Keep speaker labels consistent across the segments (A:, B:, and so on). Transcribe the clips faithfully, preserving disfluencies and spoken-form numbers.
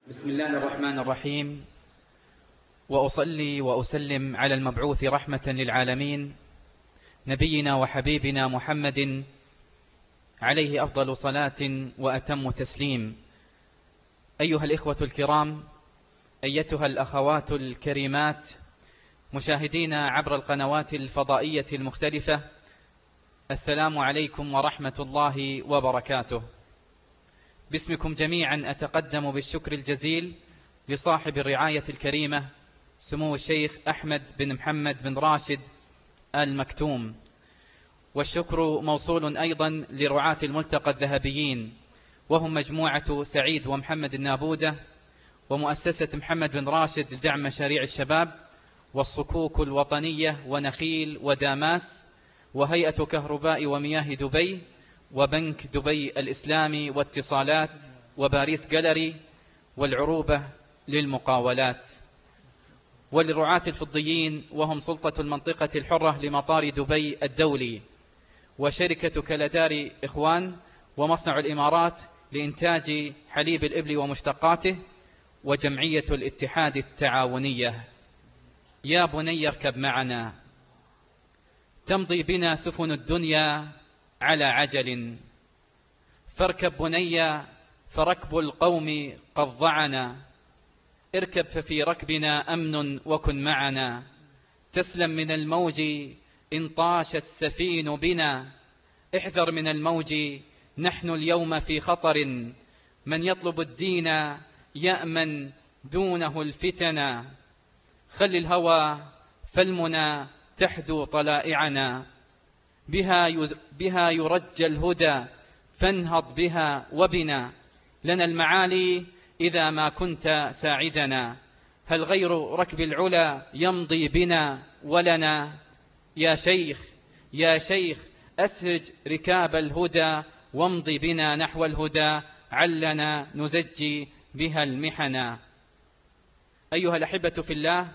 A: بسم الله الرحمن الرحيم، وأصلي وأسلم على المبعوث رحمة للعالمين نبينا وحبيبنا محمد عليه أفضل صلاة وأتم تسليم. أيها الإخوة الكرام، أيتها الأخوات الكريمات، مشاهدينا عبر القنوات الفضائية المختلفة، السلام عليكم ورحمة الله وبركاته. باسمكم جميعا أتقدم بالشكر الجزيل لصاحب الرعاية الكريمة سمو الشيخ أحمد بن محمد بن راشد آل مكتوم، والشكر موصول أيضا لرعاة الملتقى الذهبيين، وهم مجموعة سعيد ومحمد النابودة، ومؤسسة محمد بن راشد لدعم مشاريع الشباب، والصكوك الوطنية، ونخيل وداماس، وهيئة كهرباء ومياه دبي، وبنك دبي الإسلامي واتصالات، وباريس جالري، والعروبة للمقاولات، وللرعاة الفضيين وهم سلطة المنطقة الحرة لمطار دبي الدولي، وشركة كالدار إخوان، ومصنع الإمارات لإنتاج حليب الإبل ومشتقاته، وجمعية الاتحاد التعاونية. يا بني اركب معنا، تمضي بنا سفن الدنيا على عجل، فاركب بني فركب القوم قد ضعنا، اركب ففي ركبنا أمن وكن معنا، تسلم من الموج إن طاش السفين بنا، احذر من الموج نحن اليوم في خطر، من يطلب الدين يأمن دونه الفتنا، خل الهوى فالمنى تحدو طلائعنا، بها بها يرجى الهدى فانهض بها وبنا، لنا المعالي إذا ما كنت ساعدنا، هل غير ركب العلا يمضي بنا ولنا، يا شيخ يا شيخ أسرج ركاب الهدى، وامضي بنا نحو الهدى، علنا نزجي بها المحنا. أيها الأحبة في الله،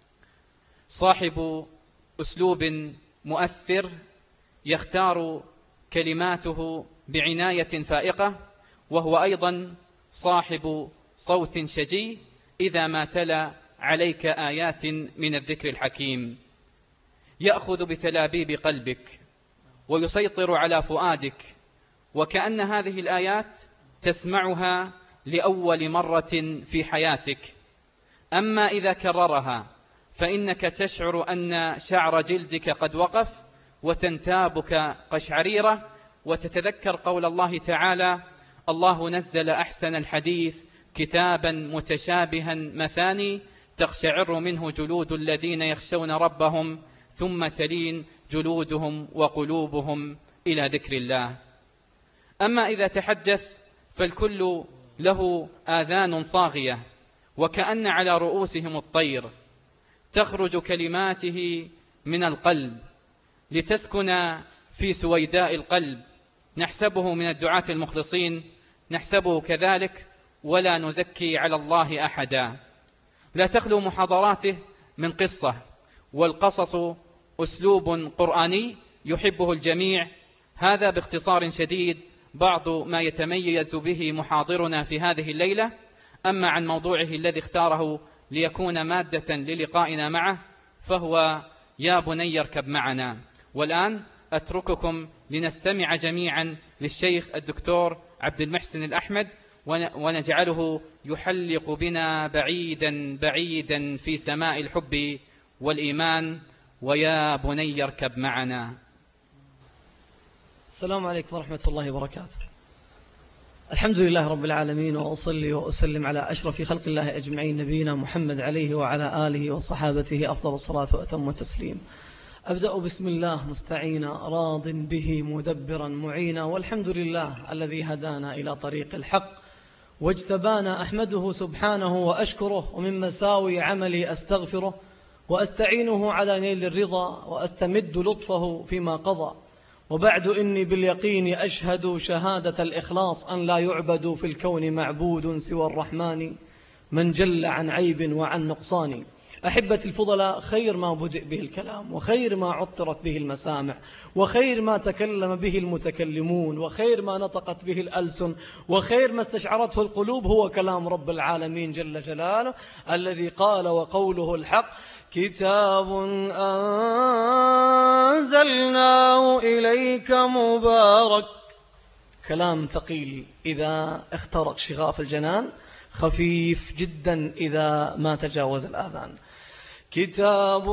A: صاحب أسلوب مؤثر يختار كلماته بعناية فائقة، وهو أيضا صاحب صوت شجي إذا ما تلا عليك آيات من الذكر الحكيم، يأخذ بتلابيب قلبك ويسيطر على فؤادك، وكأن هذه الآيات تسمعها لأول مرة في حياتك. أما إذا كررها فإنك تشعر أن شعر جلدك قد وقف، وتنتابك قشعريرة، وتتذكر قول الله تعالى: الله نزل أحسن الحديث كتابا متشابها مثاني، تقشعر منه جلود الذين يخشون ربهم ثم تلين جلودهم وقلوبهم إلى ذكر الله. أما إذا تحدث فالكل له آذان صاغية، وكأن على رؤوسهم الطير، تخرج كلماته من القلب لتسكن في سويداء القلب. نحسبه من الدعاة المخلصين، نحسبه كذلك، ولا نزكي على الله أحدا. لا تخلو محاضراته من قصة، والقصص أسلوب قرآني يحبه الجميع. هذا باختصار شديد بعض ما يتميز به محاضرنا في هذه الليلة. أما عن موضوعه الذي اختاره ليكون مادة للقائنا معه، فهو يا بني اركب معنا. والآن أترككم لنستمع جميعا للشيخ الدكتور عبد المحسن الأحمد، ونجعله يحلق بنا بعيدا بعيدا في سماء الحب والإيمان. ويا بني اركب معنا.
B: السلام عليكم ورحمة الله وبركاته. الحمد لله رب العالمين، وأصلي وأسلم على أشرف خلق الله أجمعين، نبينا محمد عليه وعلى آله وصحابته أفضل الصلاة وأتم التسليم. أبدأ بسم الله مستعينا، راض به مدبرا معينا، والحمد لله الذي هدانا إلى طريق الحق واجتبانا، أحمده سبحانه وأشكره، ومن مساوي عملي أستغفره، وأستعينه على نيل الرضا، وأستمد لطفه فيما قضى. وبعد إني باليقين أشهد شهادة الإخلاص أن لا يعبد في الكون معبود سوى الرحمن من جل عن عيب وعن نقصان. أحبة الفضلاء، خير ما بدأ به الكلام، وخير ما عطرت به المسامع، وخير ما تكلم به المتكلمون، وخير ما نطقت به الألسن، وخير ما استشعرته القلوب هو كلام رب العالمين جل جلاله الذي قال وقوله الحق: كتاب أنزلناه إليك مبارك. كلام ثقيل إذا اخترق شغاف الجنان، خفيف جدا إذا ما تجاوز الآذان. كتاب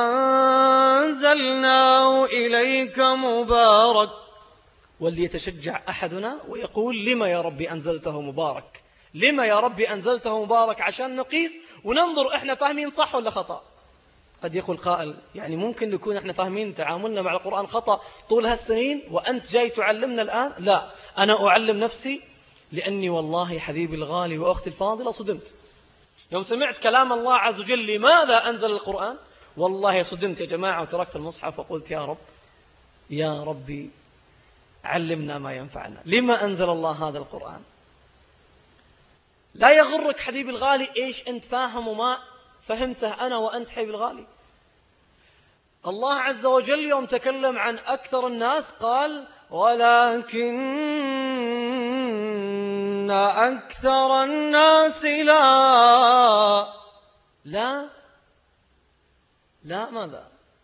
B: أنزلناه إليك مبارك. وليتشجع أحدنا ويقول: لما يا ربي أنزلته مبارك؟ لما يا ربي أنزلته مبارك؟ عشان نقيس وننظر إحنا فاهمين صح ولا خطأ. قد يقول قائل: يعني ممكن نكون إحنا فاهمين تعاملنا مع القرآن خطأ طول هالسنين وأنت جاي تعلمنا الآن؟ لا، أنا أعلم نفسي، لأني والله حبيبي الغالي وأختي الفاضلة صدمت يوم سمعت كلام الله عز وجل: لماذا أنزل القرآن؟ والله صدمت يا جماعة، وتركت المصحف وقلت: يا رب يا ربي علمنا ما ينفعنا. لما أنزل الله هذا القرآن؟ لا يغرك حبيبي الغالي إيش أنت فاهم وما فهمته أنا وأنت حبيبي الغالي. الله عز وجل يوم تكلم عن أكثر الناس قال: ولكن أكثر الناس لا لا لا ماذا؟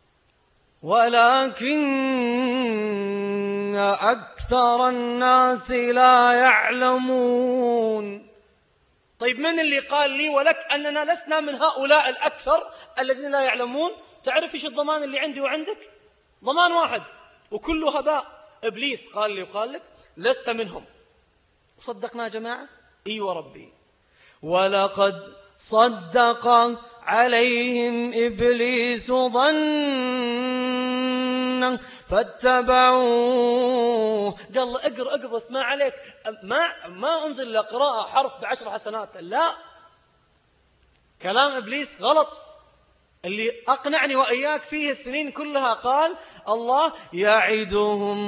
B: ولكن أكثر الناس لا يعلمون. طيب من اللي قال لي ولك أننا لسنا من هؤلاء الأكثر الذين لا يعلمون؟ تعرف إيش الضمان اللي عندي وعندك؟ ضمان واحد وكله هباء. إبليس قال لي وقال لك لست منهم. صدقنا يا جماعة؟ إيوه ربي. ولقد صدق عليهم إبليس ظنا فاتبعوه. قال اقرأ اقرأ بس ما عليك، ما ما أنزل لقراءة حرف بعشر حسنات، لا، كلام إبليس غلط. اللي أقنعني وإياك فيه السنين كلها قال الله يعدهم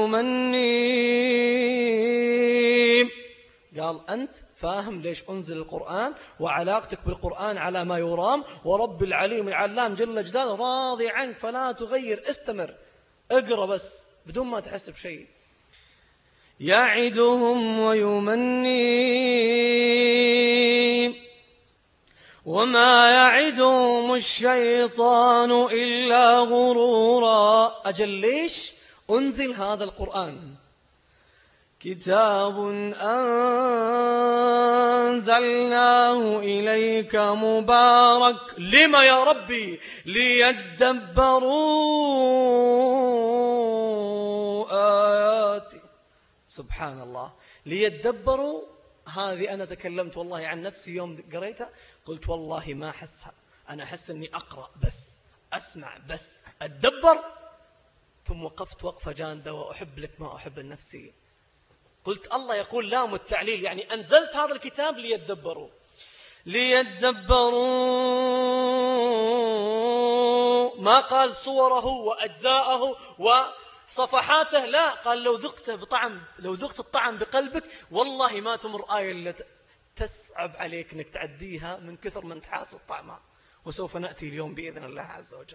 B: ويمنيهم. قال أنت فاهم ليش أنزل القرآن وعلاقتك بالقرآن على ما يرام، ورب العليم العلام جل جلاله راضي عنك، فلا تغير، استمر اقرأ بس بدون ما تحس بشيء. يعدهم ويمنيهم وما يعدهم الشيطان إلا غرورا. أجل ليش أنزل هذا القرآن؟ كتاب أنزلناه إليك مبارك. لما يا ربي؟ ليدبروا آياتي. سبحان الله، ليدبروا. هذه أنا تكلمت والله عن نفسي يوم قريتها، قلت والله ما أحسها، أنا أحس أني أقرأ بس، أسمع بس، أتدبر. ثم وقفت وقفة جاندة وأحب لك ما أحب النفسي. قلت الله يقول لام التعليل، يعني أنزلت هذا الكتاب ليتدبروا. ليتدبروا ما قال صوره وأجزاءه وصفحاته، لا، قال لو ذقت بطعم، لو ذقت الطعم بقلبك والله ما تمر آية إلا تسعب عليك أنك تعديها من كثر من تحاس طعمها. وسوف نأتي اليوم بإذن الله عز وجل.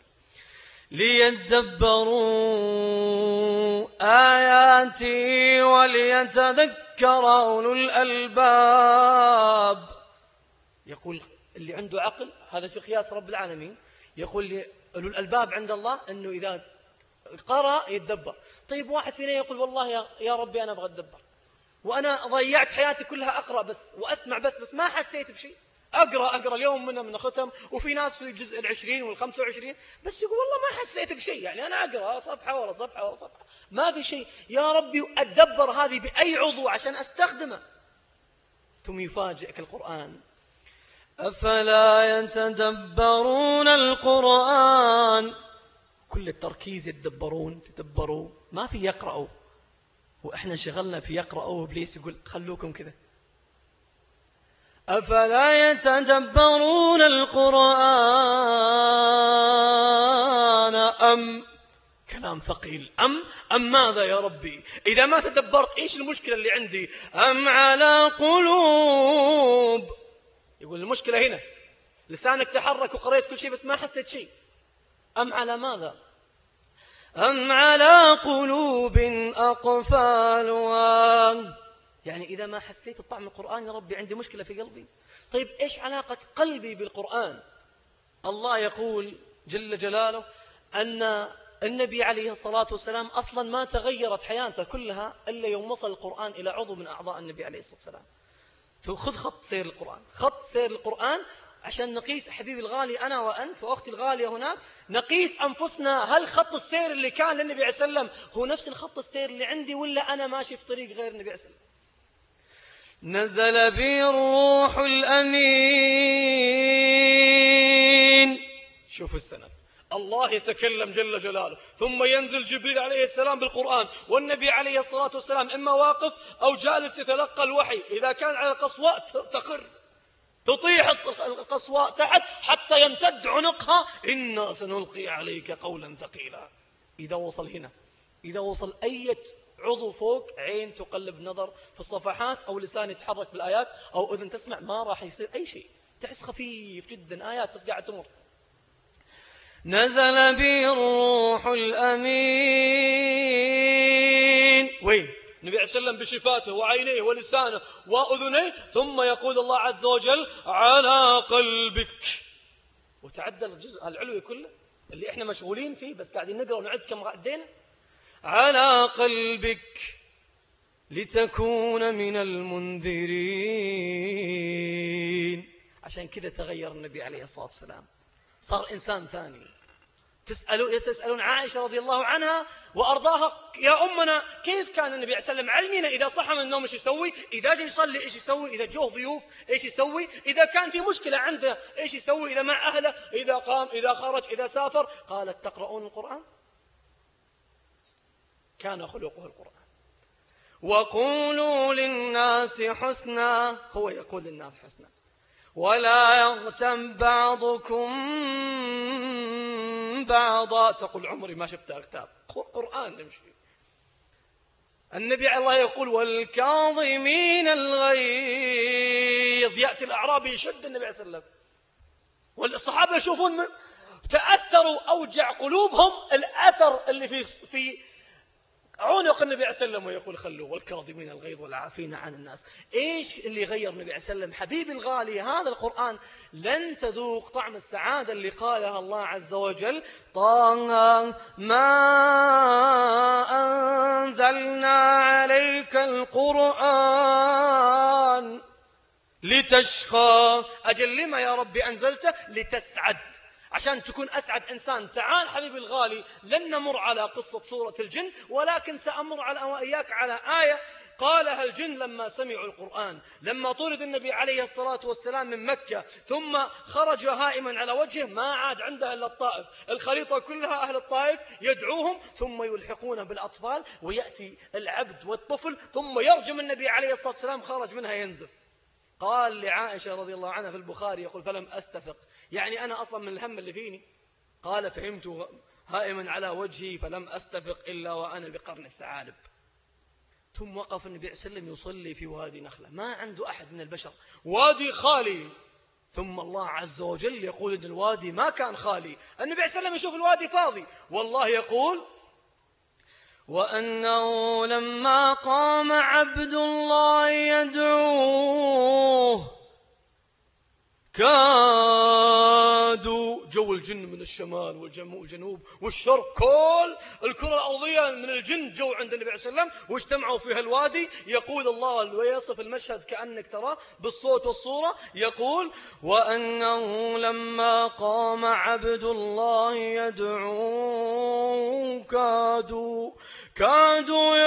B: ليدبروا آياتي وليتذكر أولو الألباب. يقول اللي عنده عقل، هذا في قياس رب العالمين، يقول لي أولو الألباب عند الله أنه إذا قرأ يتدبر. طيب واحد فينا يقول والله يا ربي أنا أبغى أتدبر، وأنا ضيعت حياتي كلها أقرأ بس وأسمع بس بس ما حسيت بشيء. أقرأ أقرأ اليوم منه من ختم، وفي ناس في الجزء العشرين والخمسة وعشرين بس يقول والله ما حسيت بشيء، يعني أنا أقرأ صفحة ورا صفحة ورا صفحة ما في شيء. يا ربي أتدبر هذه بأي عضو عشان أستخدمه. ثم يفاجئك القرآن: أفلا يتدبرون القرآن. كل التركيز يتدبرون، تدبروا، ما في يقرأوا، وإحنا شغلنا في يقرأوا. إبليس يقول خلوكم كذا. أفلا يتدبرون القرآن أم، كلام ثقيل، أم أم ماذا يا ربي؟ إذا ما تدبرت إيش المشكلة اللي عندي؟ أم على قلوب. يقول المشكلة هنا لسانك تحرك وقريت كل شيء بس ما حسيت شيء. أم على ماذا؟ أم على قلوب أقفالها. يعني إذا ما حسيت بطعم القرآن يا ربي عندي مشكلة في قلبي. طيب إيش علاقة قلبي بالقرآن؟ الله يقول جل جلاله أن النبي عليه الصلاة والسلام أصلا ما تغيرت حياته كلها إلا يوم وصل القرآن إلى عضو من أعضاء النبي عليه الصلاة والسلام. خذ خط سير القرآن، خط سير القرآن عشان نقيس حبيبي الغالي أنا وأنت وأختي الغالية هناك، نقيس أنفسنا. هل خط السير اللي كان للنبي عليه الصلاة والسلام هو نفس الخط السير اللي عندي، ولا أنا ماشي في طريق غير النبي عليه الصلاة والسلام؟ نزل بي الروح الأمين. شوفوا السند، الله يتكلم جل جلاله ثم ينزل جبريل عليه السلام بالقرآن، والنبي عليه الصلاة والسلام إما واقف أو جالس يتلقى الوحي. إذا كان على القصواء تقر، تطيح القصواء تحت حتى يمتد عنقها، إنا سنلقي عليك قولا ثقيلا. إذا وصل هنا، إذا وصل أي عضو فوق، عين تقلب نظر في الصفحات أو لسان يتحرك بالآيات أو أذن تسمع، ما راح يصير أي شيء، تحس خفيف جدا، آيات بس قاعد تمر. نزل بي الروح الأمين. وين؟ النبي عليه وسلم بشفاته وعينيه ولسانه وأذنيه، ثم يقول الله عز وجل على قلبك. وتعدل الجزء العلوي كله اللي احنا مشغولين فيه، بس قاعدين نقرأ ونعد كم عدينا. على قلبك لتكون من المنذرين. عشان كذا تغير النبي عليه الصلاة والسلام، صار إنسان ثاني. تسألون تسألون عائشة رضي الله عنها وأرضاها، يا أمنا كيف كان النبي عليه الصلاة والسلام؟ علمينا إذا صحى من النوم إيش يسوي، إذا جاء يصلي إيش يسوي، إذا جوه ضيوف إيش يسوي، إذا كان في مشكلة عنده إيش يسوي، إذا مع أهله، إذا قام، إذا خرج، إذا سافر. قالت تقرؤون القرآن؟ كان خلقه القرآن. وقولوا للناس حسنا، هو يقول للناس حسنا، ولا يغتب بعضكم بعضا. تقول عمري ما شفتها كتاب، قرآن نمشي. النبي الله يقول والكاظمين الغيظ. يأتي الأعرابي يشد النبي عليه الصلاة والسلام، والصحابة يشوفون تأثروا، أوجع قلوبهم الأثر اللي في في عنق النبي عليه الصلاة والسلام، ويقول خلوا والكاظمين الغيظ والعافين عن الناس. إيش اللي غير النبي عليه الصلاة والسلام؟ حبيبي الغالي، هذا القرآن لن تذوق طعم السعادة اللي قالها الله عز وجل طه ما أنزلنا عليك القرآن لتشقى. أجل لما يا ربي أنزلته؟ لتسعد، عشان تكون أسعد إنسان. تعال حبيبي الغالي، لن نمر على قصة سورة الجن، ولكن سأمر على وإياك على آية قالها الجن لما سمعوا القرآن. لما طرد النبي عليه الصلاة والسلام من مكة ثم خرج هائما على وجهه، ما عاد عنده إلا الطائف، الخريطة كلها أهل الطائف يدعوهم، ثم يلحقون بالأطفال، ويأتي العبد والطفل، ثم يرجم النبي عليه الصلاة والسلام، خرج منها ينزف. قال لعائشة رضي الله عنها في البخاري، يقول فلم أستفق، يعني أنا أصلا من الهم اللي فيني، قال فهمت هائما على وجهي فلم أستفق إلا وأنا بقرن الثعالب. ثم وقف النبي عليه وسلم يصلي في وادي نخلة، ما عنده أحد من البشر، وادي خالي. ثم الله عز وجل يقول إن الوادي ما كان خالي، النبي عليه وسلم يشوف الوادي فاضي، والله يقول وأنه لما قام عبد الله يدعوه كادوا. جو الجن من الشمال والجنوب والشرق، كل الكرة الأرضية من الجن جو عند النبي عليه الصلاة والسلام واجتمعوا في هالوادي. يقول الله ويصف المشهد كأنك تراه بالصوت والصورة، يقول وأنه لما قام عبد الله يدعوه كادوا كادوا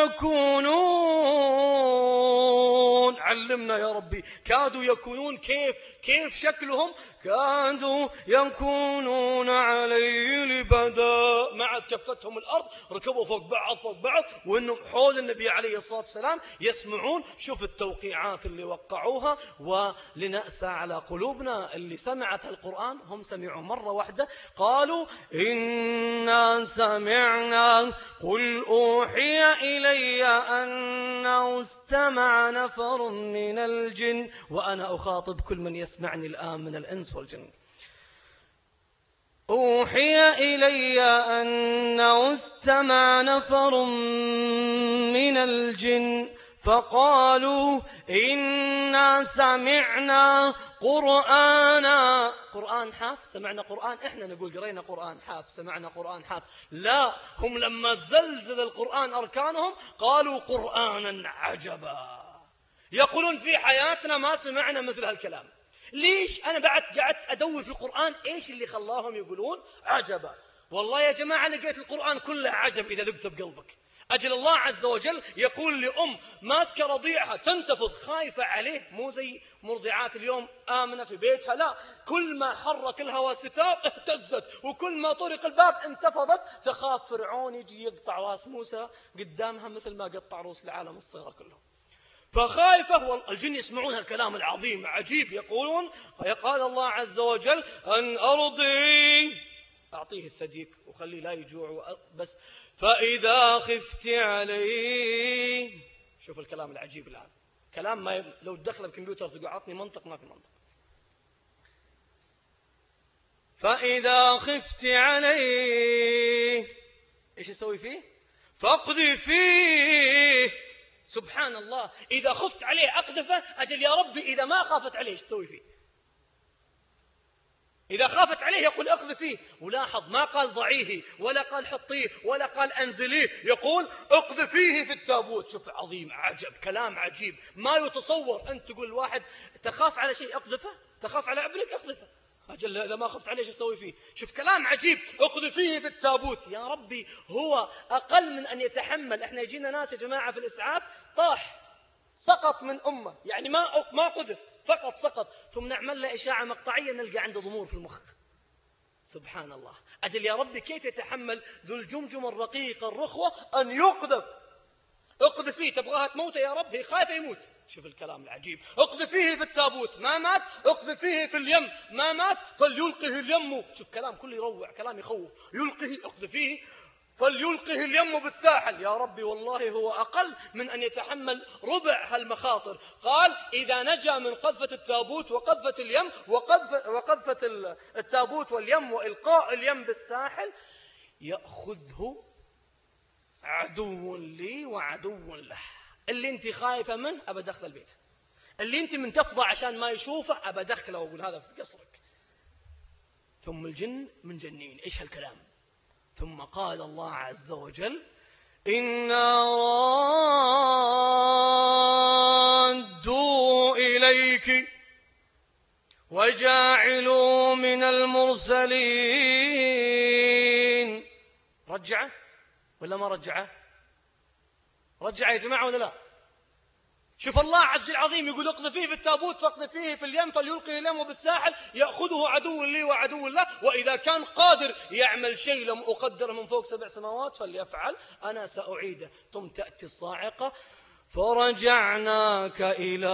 B: يكونون. علمنا يا ربي، كادوا يكونون كيف كيف شكلهم؟ كادوا يكونون عليه لبدا، ما عاد كفتهم الأرض، ركبوا فوق بعض فوق بعض، وإنهم حول النبي عليه الصلاة والسلام يسمعون. شوف التوقيعات اللي وقعوها. ولنأسى على قلوبنا اللي سمعت القرآن، هم سمعوا مرة واحدة قالوا إنا سمعنا قل أوحي إلي أنه استمع نفر من الجن. وأنا أخاطب كل من يسمعني الآن من الإنس والجن،
C: أوحي إلي أنه استمع نفر من الجن فقالوا إنا سمعنا قرآنا. قرآن حاف، سمعنا قرآن، إحنا نقول قرينا قرآن حاف، سمعنا قرآن حاف. لا، هم لما زلزل القرآن أركانهم قالوا قرآنا عجبا. يقولون في حياتنا ما سمعنا مثل هالكلام. ليش؟ أنا بعد قعدت أدور في القرآن إيش اللي خلاهم يقولون عجبا. والله يا جماعة لقيت القرآن كله عجب إذا ذقته بقلبك. أجل الله عز وجل يقول لأم ماسكة رضيعها تنتفض خايفة عليه، مو زي مرضعات اليوم آمنة في بيتها، لا، كل ما حرك الهواء ستار اهتزت، وكل ما طرق الباب انتفضت، تخاف فرعون يجي يقطع راس موسى قدامها مثل ما قطع رؤوس العالم الصغار كلهم. فخايفة، والجن يسمعون هالكلام العظيم عجيب. يقولون قال الله عز وجل أن أرضي، أعطيه الثديك وخليه لا يجوع بس، فإذا خفت عليه. شوف الكلام العجيب الآن، كلام ما ي... لو تدخل بكمبيوتر تقول عطني منطق، ما في منطق. فإذا خفت عليه إيش يسوي فيه؟ فاقذفيه فيه. سبحان الله، إذا خفت عليه أقذفه. أجل يا ربي إذا ما خافت عليه إيش تسوي فيه؟ إذا خافت عليه يقول اقذفيه. ولاحظ ما قال ضعيه ولا قال حطيه ولا قال أنزليه، يقول اقذفيه في التابوت. شوف عظيم، عجب، كلام عجيب ما يتصور. أنت تقول الواحد تخاف على شيء اقذفه، تخاف على ابنك اقذفه. أجل إذا ما خفت عليه ايش تسوي فيه؟ شوف كلام عجيب، اقذفيه في التابوت. يا ربي هو أقل من أن يتحمل. احنا يجينا ناس يا جماعة في الإسعاف طاح سقط من أمه، يعني ما ما قذف، فقط سقط، ثم نعمل له إشاعة مقطعية نلقى عنده ضمور في المخ. سبحان الله. أجل يا ربي كيف يتحمل ذو الجمجم الرقيق الرخوة أن يقذف؟ اقذفيه، تبغاها تموته يا رب، هي خايفة يموت. شوف الكلام العجيب، اقذفيه في التابوت، ما مات، اقذفيه في اليم، ما مات، فليلقه اليم. شوف كلام كله يروع، كلام يخوف. يلقه، اقذفيه فليلقه اليم بالساحل. يا ربي والله هو أقل من أن يتحمل ربع هالمخاطر. قال إذا نجا من قذفة التابوت وقذفة اليم وقذفة, وقذفة التابوت واليم وإلقاء اليم بالساحل، يأخذه عدو لي وعدو له. اللي انت خايفة منه أبى دخل البيت، اللي انت من تفضى عشان ما يشوفه أبى دخله وأقول هذا في قصرك. ثم الجن من جنين، إيش هالكلام؟ ثم قال الله عز وجل إنا رادوا إليك وجاعلوا من المرسلين. رجعه ولا ما رجعه؟ رجعه يا جماعة ولا لا؟ شوف الله عز العظيم يقول اقذفيه في التابوت فاقذفيه في اليم فليلقه اليم بالساحل، يأخذه عدو لي وعدو له، وإذا كان قادر يعمل شيء لم أقدر من فوق سبع سماوات فليفعل، أنا سأعيده. ثم تأتي الصاعقة فرجعناك إلى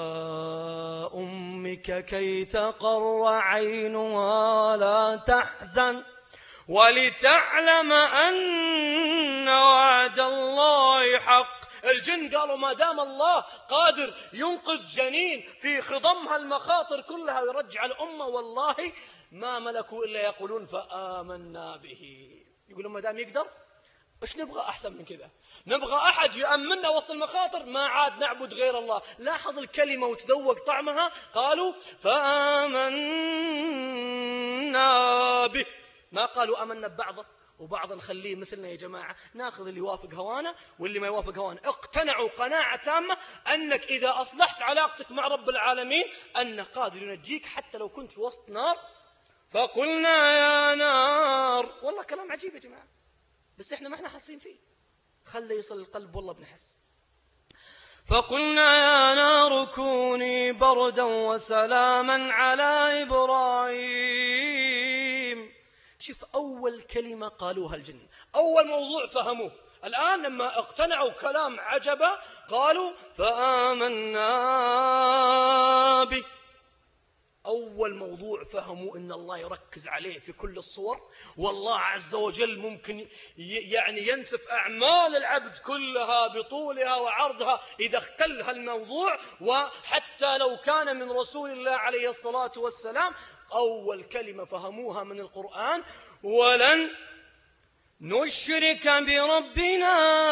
C: أمك كي تقر عينها ولا تحزن ولتعلم أن وعد الله حق. الجن قالوا ما دام الله قادر ينقذ جنين في خضمها المخاطر كلها ويرجع الأمة، والله ما ملكوا إلا يقولون فآمنا به. يقولون ما دام يقدر إيش نبغى أحسن من كذا؟ نبغى أحد يأمننا وسط المخاطر، ما عاد نعبد غير الله. لاحظ الكلمة وتذوق طعمها، قالوا فآمنا به، ما قالوا آمنا ببعضه وبعض نخليه مثلنا. يا جماعة ناخذ اللي يوافق هوانا واللي ما يوافق هوانا. اقتنعوا قناعة تامة أنك إذا أصلحت علاقتك مع رب العالمين أنه قادر ينجيك حتى لو كنت في وسط نار. فقلنا يا نار، والله كلام عجيب يا جماعة، بس إحنا ما إحنا حاسين فيه. خلي يصل القلب والله بنحس. فقلنا يا نار كوني بردا وسلاما على إبراهيم. شوف أول كلمة قالوها الجن، أول موضوع فهموه. الآن لما اقتنعوا كلام عجبا قالوا فآمنا به. أول موضوع فهموا أن الله يركز عليه في كل الصور، والله عز وجل ممكن يعني ينسف أعمال العبد كلها بطولها وعرضها إذا اختل هالموضوع، وحتى لو كان من رسول الله عليه الصلاة والسلام. أول كلمة فهموها من القرآن: ولن نشرك بربنا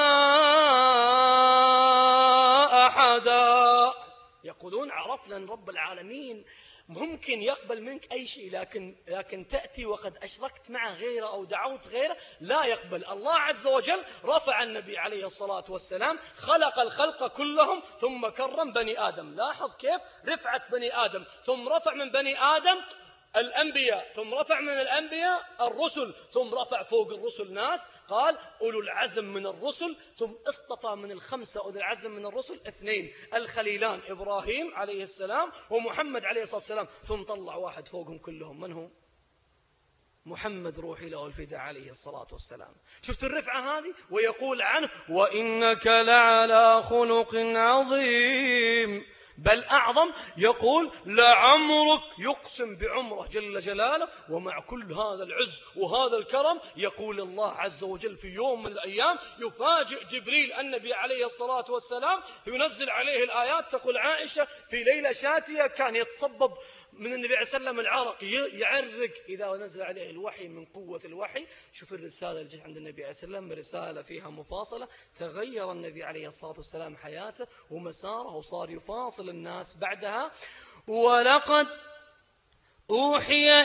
C: أحدا. يقولون عرفنا أن رب العالمين ممكن يقبل منك أي شيء، لكن, لكن تأتي وقد أشركت معه غيره أو دعوت غيره لا يقبل. الله عز وجل رفع النبي عليه الصلاة والسلام، خلق الخلق كلهم ثم كرم بني آدم. لاحظ كيف رفعت بني آدم، ثم رفع من بني آدم الأنبياء، ثم رفع من الأنبياء الرسل، ثم رفع فوق الرسل ناس قال أولو العزم من الرسل، ثم اصطفى من الخمسة أولو العزم من الرسل اثنين، الخليلان إبراهيم عليه السلام ومحمد عليه الصلاة والسلام، ثم طلع واحد فوقهم كلهم. من هو؟ محمد روحي له الفداء عليه الصلاة والسلام. شفت الرفعة هذه؟ ويقول عنه: وإنك لعلى خلق عظيم، بل أعظم. يقول: لعمرك، يقسم بعمره جل جلاله. ومع كل هذا العز وهذا الكرم يقول الله عز وجل في يوم من الأيام يفاجئ جبريل النبي عليه الصلاة والسلام، ينزل عليه الآيات. تقول عائشة: في ليلة شاتية كان يتصبب من النبي عليه السلام العرق، يعرق إذا نزل عليه الوحي من قوة الوحي. شوف الرسالة اللي جت عند النبي عليه السلام، رسالة فيها مفاصلة. تغير النبي عليه الصلاة والسلام حياته ومساره، وصار يفاصل الناس بعدها. ولقد أوحي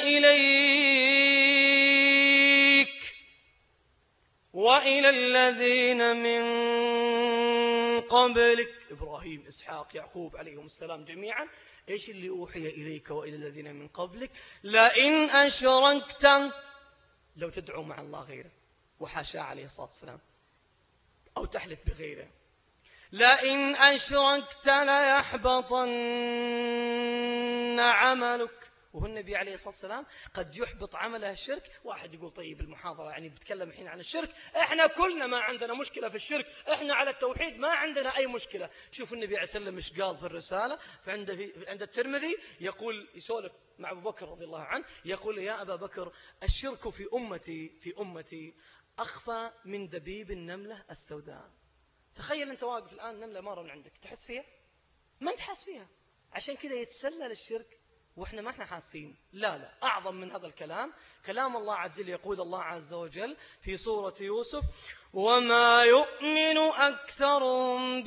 C: إليك وإلى الذين من قبلك، إبراهيم إسحاق يعقوب عليهم السلام جميعا. إيش اللي أوحي إليك وإلى الذين من قبلك؟ لئن أشركت، لو تدعو مع الله غيره، وحاشا عليه الصلاة والسلام، أو تحلف بغيره، لئن أشركت ليحبطن عملك. وهو النبي عليه الصلاة والسلام قد يحبط عمله الشرك. واحد يقول: طيب المحاضرة يعني بتكلم الحين عن الشرك، احنا كلنا ما عندنا مشكلة في الشرك، احنا على التوحيد ما عندنا أي مشكلة. شوف النبي عليه الصلاة والسلام ايش قال في الرسالة. فعند في عند الترمذي يقول، يسولف مع أبو بكر رضي الله عنه، يقول: يا أبا بكر، الشرك في أمتي في أمتي أخفى من دبيب النملة السوداء. تخيل أنت واقف الآن، نملة مرة من عندك، تحس فيها؟ ما أنت حاس فيها. عشان كذا يتسلل الشرك وإحنا ما إحنا حاسين. لا لا، أعظم من هذا الكلام كلام الله عز وجل. يقول الله عز وجل في سورة يوسف: وما يؤمن أكثرهم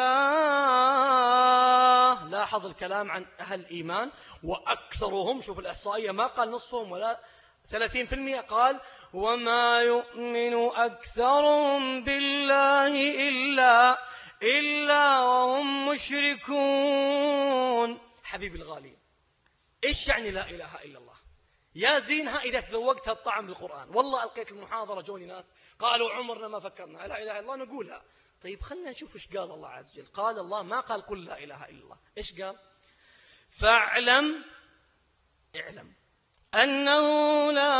C: بالله. لاحظ الكلام عن أهل الإيمان، وأكثرهم، شوف الإحصائية، ما قال نصفهم ولا ثلاثين في المئة، قال وما يؤمن أكثرهم بالله إلا إلا وهم مشركون. حبيبي الغالي، إيش يعني لا إله إلا الله؟ يا زينها إذا تذوقتها الطعم بالقرآن. والله ألقيت المحاضرة جوني ناس قالوا عمرنا ما فكرنا لا إله إلا الله نقولها. طيب خلنا نشوف إيش قال الله عز وجل. قال الله، ما قال قل لا إله إلا الله، إيش قال؟ فاعلم، اعلم أنه لا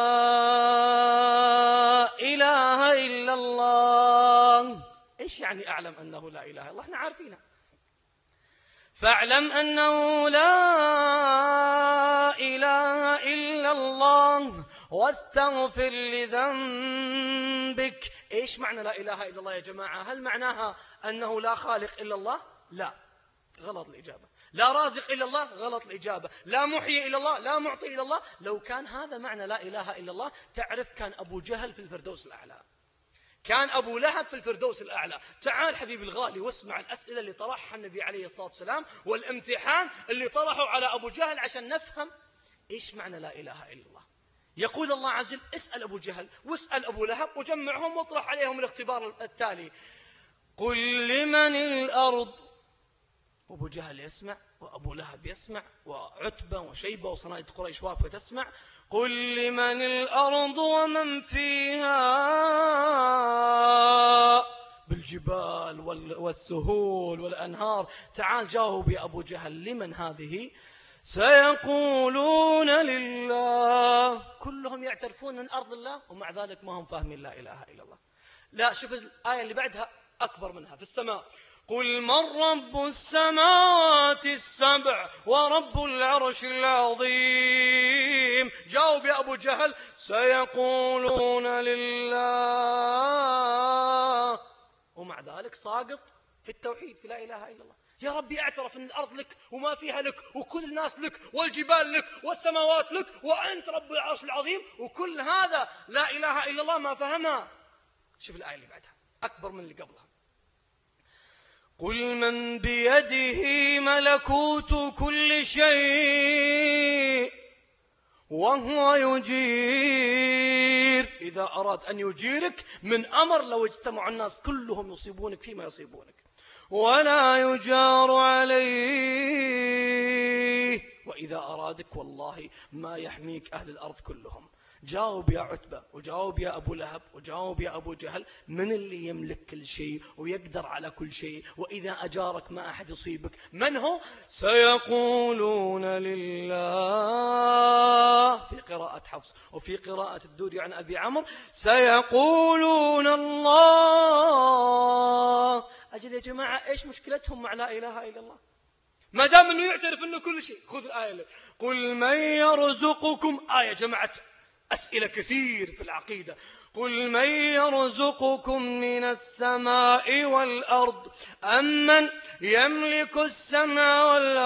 C: إله إلا الله. إيش يعني أعلم أنه لا إله إلا الله؟ احنا عارفينها. فاعلم أنه لا إله إلا الله واستغفر لذنبك. إيش معنى لا إله إلا الله يا جماعة؟ هل معناها أنه لا خالق إلا الله؟ لا، غلط الإجابة. لا رازق إلا الله؟ غلط الإجابة. لا محيي إلا الله؟ لا معطي إلا الله. لو كان هذا معنى لا إله إلا الله، تعرف كان أبو جهل في الفردوس الأعلى، كان أبو لهب في الفردوس الأعلى. تعال حبيبي الغالي واسمع الأسئلة اللي طرحها النبي عليه الصلاة والسلام، والامتحان اللي طرحه على أبو جهل عشان نفهم إيش معنى لا إله إلا الله. يقول الله عز وجل: اسأل أبو جهل واسأل أبو لهب وجمعهم واطرح عليهم الاختبار التالي: قل لمن الأرض. أبو جهل يسمع، وأبو لهب يسمع، وعتبة وشيبة وصناديد قريش واقفة تسمع. قل لمن الأرض ومن فيها، بالجبال والسهول والأنهار. تعال جاوب يا أبو جهل، لمن هذه؟ سيقولون لله. كلهم يعترفون من أرض الله، ومع ذلك ما هم فاهمين لا إله إلا الله. لا، شوف الآية اللي بعدها أكبر منها في السماء: قل من رب السماوات السبع ورب العرش العظيم. جاوب يا أبو جهل. سيقولون لله. ومع ذلك ساقط في التوحيد، في لا إله إلا الله. يا ربي اعترف أن الأرض لك وما فيها لك، وكل الناس لك، والجبال لك، والسماوات لك، وأنت رب العرش العظيم، وكل هذا لا إله إلا الله ما فهمها. شوف الآية اللي بعدها أكبر من اللي قبلها. قل من بيده ملكوت كل شيء وهو يجير. إذا أراد أن يجيرك من أمر لو اجتمع الناس كلهم يصيبونك فيما يصيبونك، ولا يجار عليه. وإذا أرادك والله ما يحميك أهل الأرض كلهم. جاوب يا عتبة، وجاوب يا أبو لهب، وجاوب يا أبو جهل. من اللي يملك كل شيء ويقدر على كل شيء وإذا أجارك ما أحد يصيبك؟ من هو؟ سيقولون لله في قراءة حفص، وفي قراءة الدوري عن أبي عمرو سيقولون الله. أجل يا جماعة إيش مشكلتهم مع لا إله إلا الله؟ ما دام أنه يعترف أنه كل شيء. خذ الآية اللي. قل من يرزقكم. آية جمعت أسئلة كثير في العقيدة. قل من يرزقكم من السماء والأرض أم من يملك السمع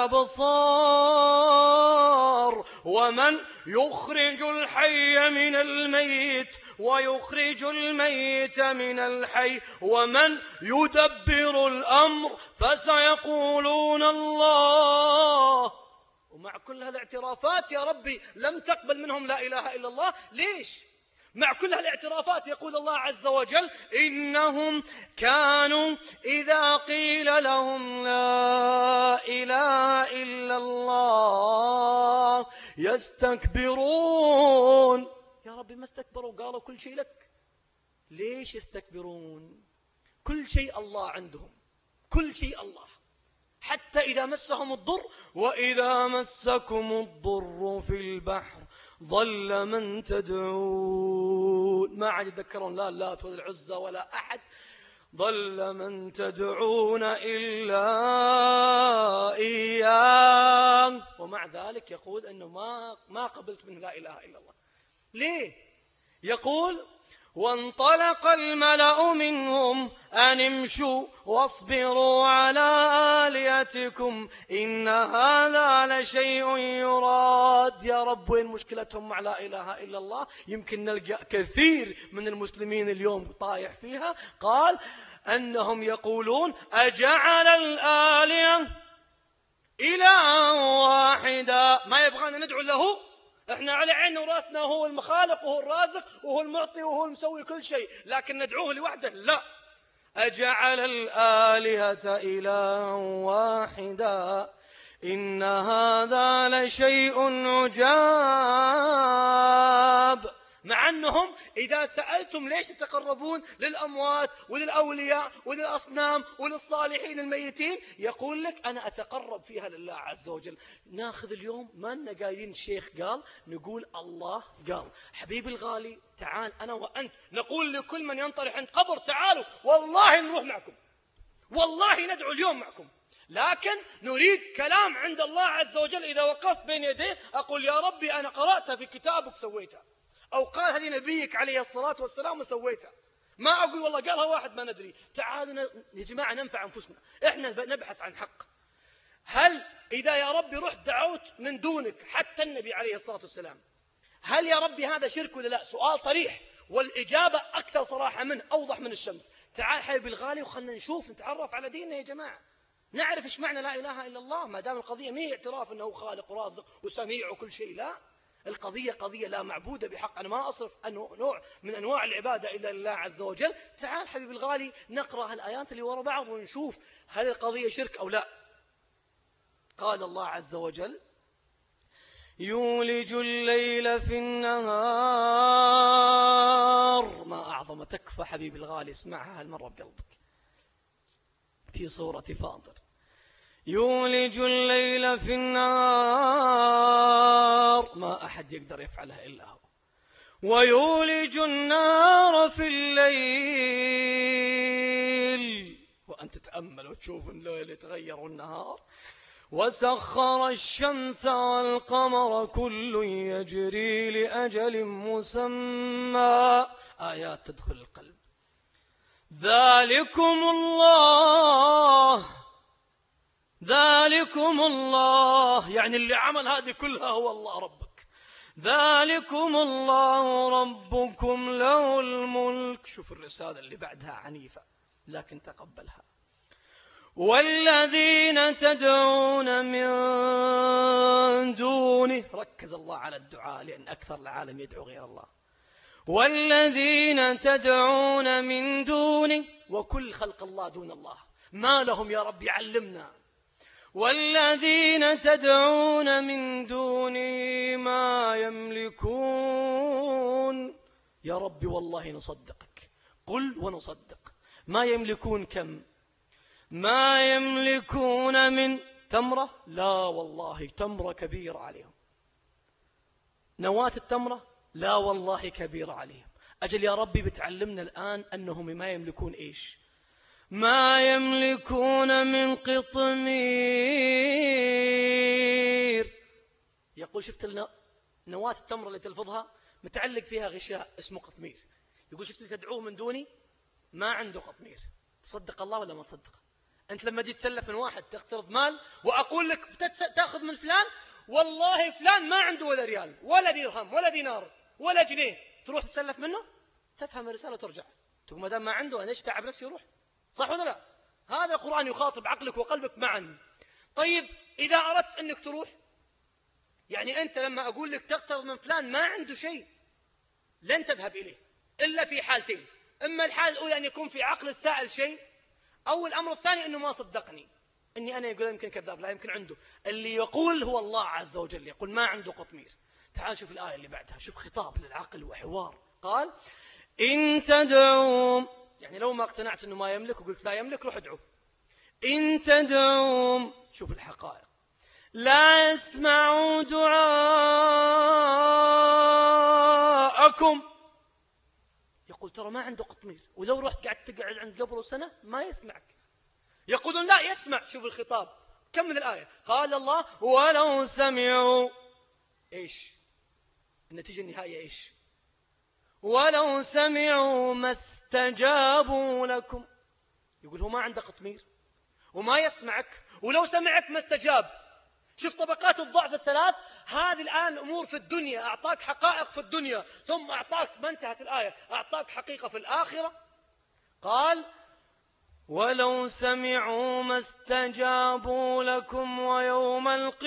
C: والأبصار ومن يخرج الحي من الميت ويخرج الميت من الحي ومن يدبر الأمر فسيقولون الله. ومع كل هالاعترافات يا ربي لم تقبل منهم لا إله إلا الله. ليش؟ مع كل هالاعترافات يقول الله عز وجل إنهم كانوا إذا قيل لهم لا إله إلا الله يستكبرون. يا ربي ما استكبروا، قالوا كل شيء لك. ليش يستكبرون؟ كل شيء الله عندهم، كل شيء الله. حتى إذا مسهم الضر وإذا مسكم الضر في البحر ضل من تدعون. ما عاد يتذكرون لا اللات ولا العزى ولا أحد. ضل من تدعون إلا إياه. ومع ذلك يقول أنه ما ما قبلت منه لا إله إلا الله. ليه؟ يقول وانطلق الملأ منهم أن امشوا واصبروا على آلهتكم إن هذا لشيء يراد. يا رب وين مشكلتهم مع لا إله إلا الله؟ يمكن نلقى كثير من المسلمين اليوم طايح فيها. قال أنهم يقولون أجعل الآلهة إلها واحدا. ما يبغانا ندعو له؟ احنا على عيننا وراسنا، هو المخالق وهو الرازق وهو المعطي وهو المسوي كل شيء، لكن ندعوه لوحده؟ لا. أجعل الآلهة إلها واحدا إن هذا لشيء عجاب. مع أنهم إذا سألتم ليش تتقربون للأموات وللأولياء وللأصنام وللصالحين الميتين، يقول لك أنا أتقرب فيها لله عز وجل. ناخذ اليوم ما لنا قايلين شيخ قال، نقول الله قال. حبيبي الغالي تعال أنا وأنت نقول لكل من ينطرح عند قبر تعالوا والله نروح معكم، والله ندعو اليوم معكم، لكن نريد كلام عند الله عز وجل. إذا وقفت بين يديه أقول يا ربي أنا قرأتها في كتابك سويتها، أو قال هذه نبيك عليه الصلاة والسلام وسويتها. ما أقول والله قالها واحد ما ندري. تعالوا يا جماعة ننفع أنفسنا، إحنا نبحث عن حق. هل إذا يا ربي رحت دعوت من دونك حتى النبي عليه الصلاة والسلام، هل يا ربي هذا شرك ولا لا؟ سؤال صريح، والإجابة أكثر صراحة منه، أوضح من الشمس. تعال حبيبي الغالي وخلنا نشوف نتعرف على ديننا يا جماعة، نعرف إيش معنى لا إله إلا الله. ما دام القضية ما هي اعتراف أنه خالق ورازق وسميع وكل شيء، لا، القضية قضية لا معبود بحق. أنا ما أصرف أنه نوع من أنواع العبادة إلا لله عز وجل. تعال حبيبي الغالي نقرأ الآيات اللي وراء بعض ونشوف هل القضية شرك أو لا. قال الله عز وجل يولج الليل في النهار. ما أعظم تكفى حبيبي الغالي، اسمعها هالمرة بقلبك في سورة فاطر. يولج الليل في النهار ما أحد يقدر يفعلها إلا هو، ويولج النار في الليل
B: أن تتأمل وتشوف الليل يتغير والنهار. وسخر الشمس والقمر كل يجري لأجل مسمى. آيات تدخل القلب. ذلكم الله ذلكم الله يعني اللي عمل هذه كلها هو الله ربك. ذلكم الله ربكم له الملك. شوف الرسالة اللي بعدها عنيفة لكن تقبلها. والذين تدعون من دونه. ركز الله على الدعاء لأن أكثر العالم يدعو غير الله. والذين تدعون من دونه. وكل خلق الله دون الله ما لهم يا رب يعلمنا. والذين تدعون من دونه ما يملكون. يا رب والله نصدقك. قل ونصدق. ما يملكون كم؟ ما يملكون من تمرة؟ لا والله تمرة كبيرة عليهم. نواة التمرة؟ لا والله كبيرة عليهم. أجل يا ربي بتعلمنا الآن أنهم ما يملكون إيش؟ ما يملكون من قطمير. يقول شفت نواة التمرة اللي تلفظها متعلق فيها غشاء اسمه قطمير. يقول شفت اللي تدعوه من دوني ما عنده قطمير. تصدق الله ولا ما تصدق؟ أنت لما جيت تسلف من واحد تقترض مال وأقول لك تأخذ من فلان، والله فلان ما عنده ولا ريال ولا درهم ولا دينار ولا جنيه، تروح تسلف منه؟ تفهم الرسالة وترجع تقول ما دام ما عنده أنا ليش تعب نفسي يروح؟ صح ولا لا؟ هذا القرآن يخاطب عقلك وقلبك معا. طيب إذا أردت أنك تروح، يعني أنت لما أقول لك تقترض من فلان ما عنده شيء لن تذهب إليه إلا في حالتين. إما الحالة الأولى أن يكون في عقل السائل شيء، أو الأمر الثاني أنه ما صدقني أني أنا يقول يمكن كذاب، لا يمكن عنده. اللي يقول هو الله عز وجل يقول ما عنده قطمير. تعال شوف الآية اللي بعدها، شوف خطاب للعقل وحوار. قال إن تدعوم، يعني لو ما اقتنعت أنه ما يملك وقلت لا يملك روح ادعو. إن تدعوم، شوف الحقائق، لا يسمعوا دعاءكم. يقول ترى ما عنده قطمير، ولو رحت قعدت تقعد عند قبره سنة ما يسمعك. يقولون لا يسمع. شوف الخطاب كم من الآية. قال الله ولو سمعوا إيش النتيجة النهائية؟ إيش؟ ولو سمعوا ما استجابوا لكم. يقول هو ما عنده قطمير وما يسمعك، ولو سمعك ما استجاب. شوف طبقات الضعف الثلاث. هذه الآن أمور في الدنيا، أعطاك حقائق في الدنيا، ثم أعطاك، ما انتهت الآية، أعطاك حقيقة في الآخرة. قال ولو سمعوا ما استجابوا لكم ويوم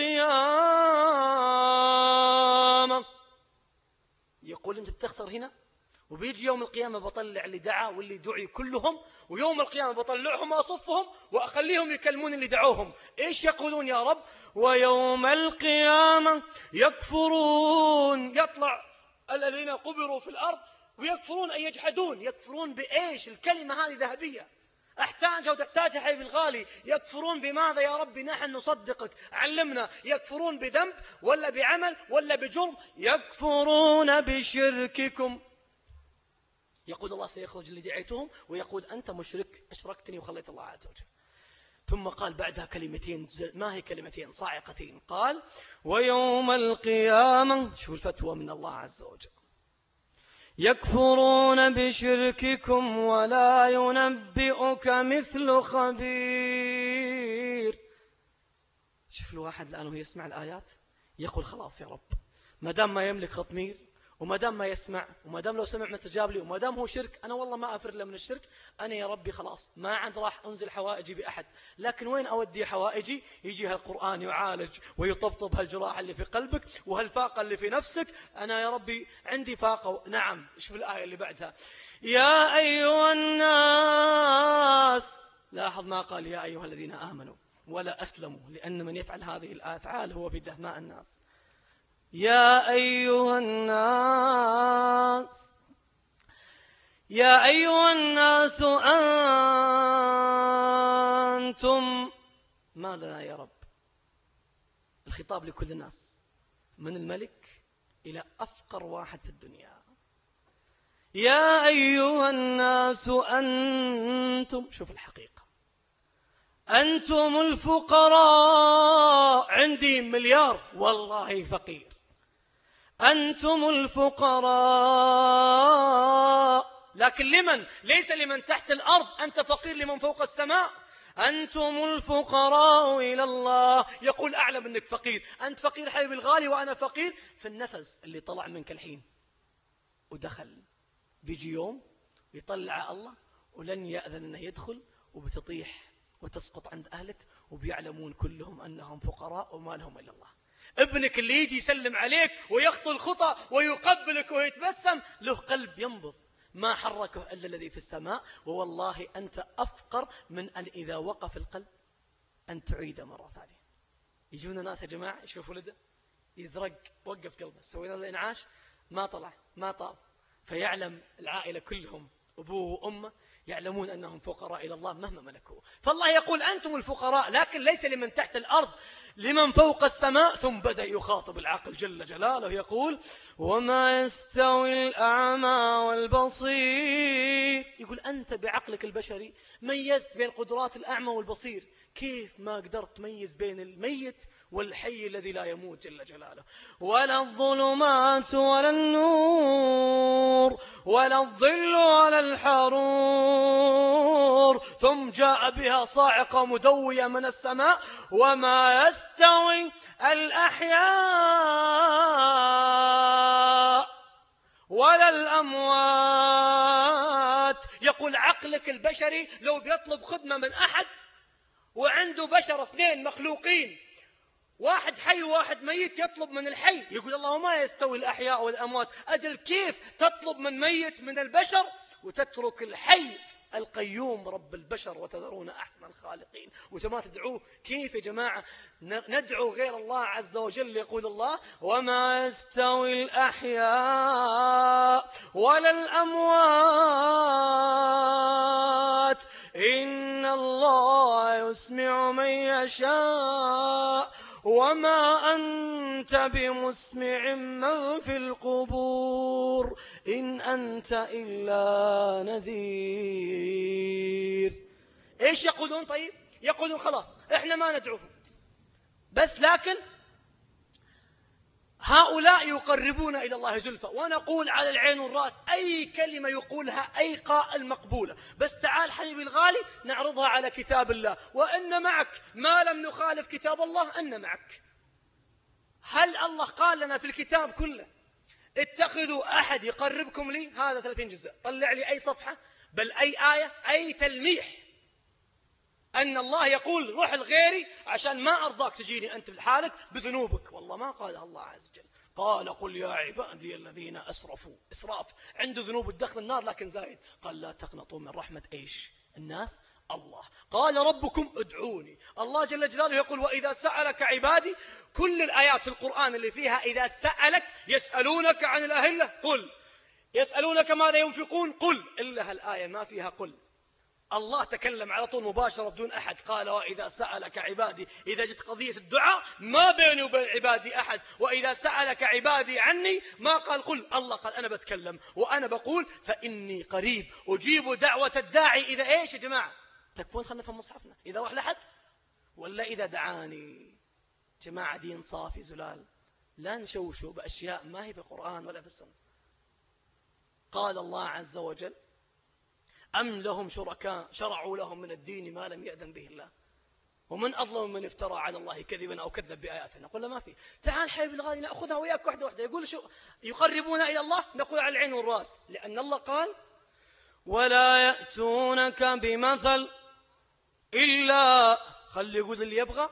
B: القيامة. يقول أنت بتخسر هنا، وبيجي يوم القيامة بطلع اللي دعا واللي دعي كلهم، ويوم القيامة بطلعهم وأصفهم وأخليهم يكلمون اللي دعوهم. إيش يقولون يا رب؟ ويوم القيامة يكفرون. يطلع الذين قبروا في الأرض ويكفرون أي يجحدون. يكفرون بإيش؟ الكلمة هذه ذهبية أحتاجها وتحتاجها حبيب الغالي. يكفرون بماذا يا ربي؟ نحن نصدقك، علمنا. يكفرون بذنب ولا بعمل ولا بجرم؟ يكفرون بشرككم. يقول الله سيخرج اللي دعيتهم ويقول أنت مشرك، أشركتني وخليت الله عز وجل. ثم قال بعدها كلمتين، ما هي كلمتين صاعقتين. قال ويوم القيامة، شوف الفتوى من الله عز وجل، يكفرون بشرككم ولا ينبئك مثل خبير. شوف الواحد الآن وهو يسمع الآيات يقول خلاص يا رب، ما دام ما يملك خطمير، وما دام ما يسمع، وما دام لو سمع ما استجاب لي، وما دام هو شرك، أنا والله ما أفر له من الشرك. أنا يا ربي خلاص ما عاد راح أنزل حوائجي بأحد، لكن وين أودي حوائجي؟ يجي هالقرآن يعالج ويطبطب هالجراح اللي في قلبك وهالفاقة اللي في نفسك. أنا يا ربي عندي فاقة. نعم. شوف الآية اللي بعدها، يا أيها الناس. لاحظ ما قال يا أيها الذين آمنوا ولا أسلموا، لأن من يفعل هذه الأفعال هو في دهماء الناس. يا أيها الناس، يا أيها الناس أنتم. ما لنا يا رب؟ الخطاب لكل الناس، من الملك إلى أفقر واحد في الدنيا. يا أيها الناس أنتم. شوف الحقيقة،
C: أنتم الفقراء، عندي مليار والله فقير. أنتم الفقراء، لكن لمن؟ ليس لمن تحت الأرض، أنت فقير لمن فوق السماء. أنتم الفقراء إلى الله. يقول أعلم أنك فقير، أنت فقير حبيبي الغالي وأنا فقير في النفس اللي طلع منك الحين ودخل. بيجي يوم يطلع الله ولن يأذن أنه يدخل، وبتطيح وتسقط عند أهلك وبيعلمون كلهم أنهم فقراء وما لهم إلا الله. ابنك اللي يجي يسلم عليك ويخطو الخطى ويقبلك ويتبسم له قلب ينبض، ما حركه إلا الذي في السماء. ووالله أنت أفقر من أن إذا وقف القلب أن تعيده مرة ثانية. يجونا ناس يا جماعة يشوف ولده يزرق، وقف قلبه، سوي له الإنعاش، ما طلع ما طاب، فيعلم العائلة كلهم أبوه وأمه يعلمون أنهم فقراء إلى الله مهما ملكوا. فالله يقول أنتم الفقراء، لكن ليس لمن تحت الأرض، لمن فوق السماء. ثم بدأ يخاطب العقل جل جلاله يقول وما يستوي الأعمى والبصير. يقول أنت بعقلك البشري ميزت بين قدرات الأعمى والبصير، كيف ما قدرت تميز بين الميت والحي الذي لا يموت جل جلاله. ولا الظلمات ولا النور ولا الظل ولا الحرور. ثم جاء بها صاعقة مدوية من السماء وما يستوي الأحياء ولا الأموات. يقول عقلك البشري لو بيطلب خدمة من أحد وعنده بشر اثنين مخلوقين، واحد حي وواحد ميت، يطلب من الحي، يقول الله ما يستوي الأحياء والأموات. أجل كيف تطلب من ميت من البشر وتترك الحي القيوم رب البشر وتذرون أحسن الخالقين وما تدعوه؟ كيف يا جماعة ندعو غير الله عز وجل؟ يقول الله وما يستوي الأحياء ولا الأموات إن الله يسمع من يشاء وما أنت بمسمع من في القبور إن أنت إلا نذير. إيش يقولون؟ طيب يقولون خلاص إحنا ما ندعوهم بس، لكن هؤلاء يقربون إلى الله زلفى. ونقول على العين والرأس أي كلمة يقولها أي قائل مقبولة، بس تعال حبيبي الغالي نعرضها على كتاب الله، وإن معك ما لم نخالف كتاب الله أن معك. هل الله قال لنا في الكتاب كله اتخذوا أحد يقربكم لي؟ هذا ثلاثين جزء، طلع لي أي صفحة بل أي آية أي تلميح أن الله يقول روح الغيري عشان ما أرضاك تجيني أنت لحالك بذنوبك. والله ما قال الله عز وجل، قال قل يا عبادي الذين أسرفوا. إسراف عنده ذنوب الدخل النار لكن زايد. قال لا تقنطوا من رحمة إيش؟ الناس الله. قال ربكم ادعوني. الله جل جلاله يقول وإذا سألك عبادي. كل الآيات في القرآن اللي فيها إذا سألك، يسألونك عن الأهلة قل، يسألونك ماذا ينفقون قل، إلا هالآية ما فيها قل. الله تكلم على طول مباشرة بدون أحد، قال وإذا سألك عبادي. إذا جت قضية الدعاء ما بيني وبين عبادي أحد. وإذا سألك عبادي عني ما قال قل، الله قال أنا بتكلم وأنا بقول فإني قريب أجيب دعوة الداعي إذا إيش يا جماعة؟ تكفون خلنا نفهم مصحفنا، إذا وحلحت ولا إذا دعاني. جماعة دين صافي زلال، لا نشوشوا بأشياء ما هي في القرآن ولا في السنة. قال الله عز وجل أم لهم شركاء شرعوا لهم من الدين ما لم يأذن به الله ومن أظلم من افترى على الله كذبا أو كذب بآياتنا. قلنا ما في. تعال حبيبي الغالي نأخذها وياك واحدة واحدة. يقول شو يقربون إلى الله؟ نقول على العين والرأس، لأن الله قال ولا يأتونك بمثل إلا، خلي يقول اللي يبغى،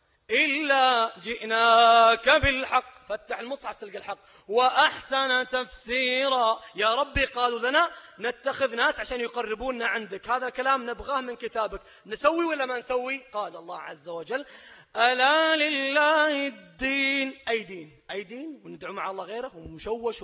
C: إلا جئناك بالحق. فتح المصحف تلقى الحق وأحسن تفسيرا. يا ربي قالوا لنا نتخذ ناس عشان يقربوننا عندك، هذا الكلام نبغاه من كتابك، نسوي ولا ما نسوي؟ قال الله عز وجل ألا لله الدين. أي دين؟ أي دين وندعو مع الله غيره ومشوش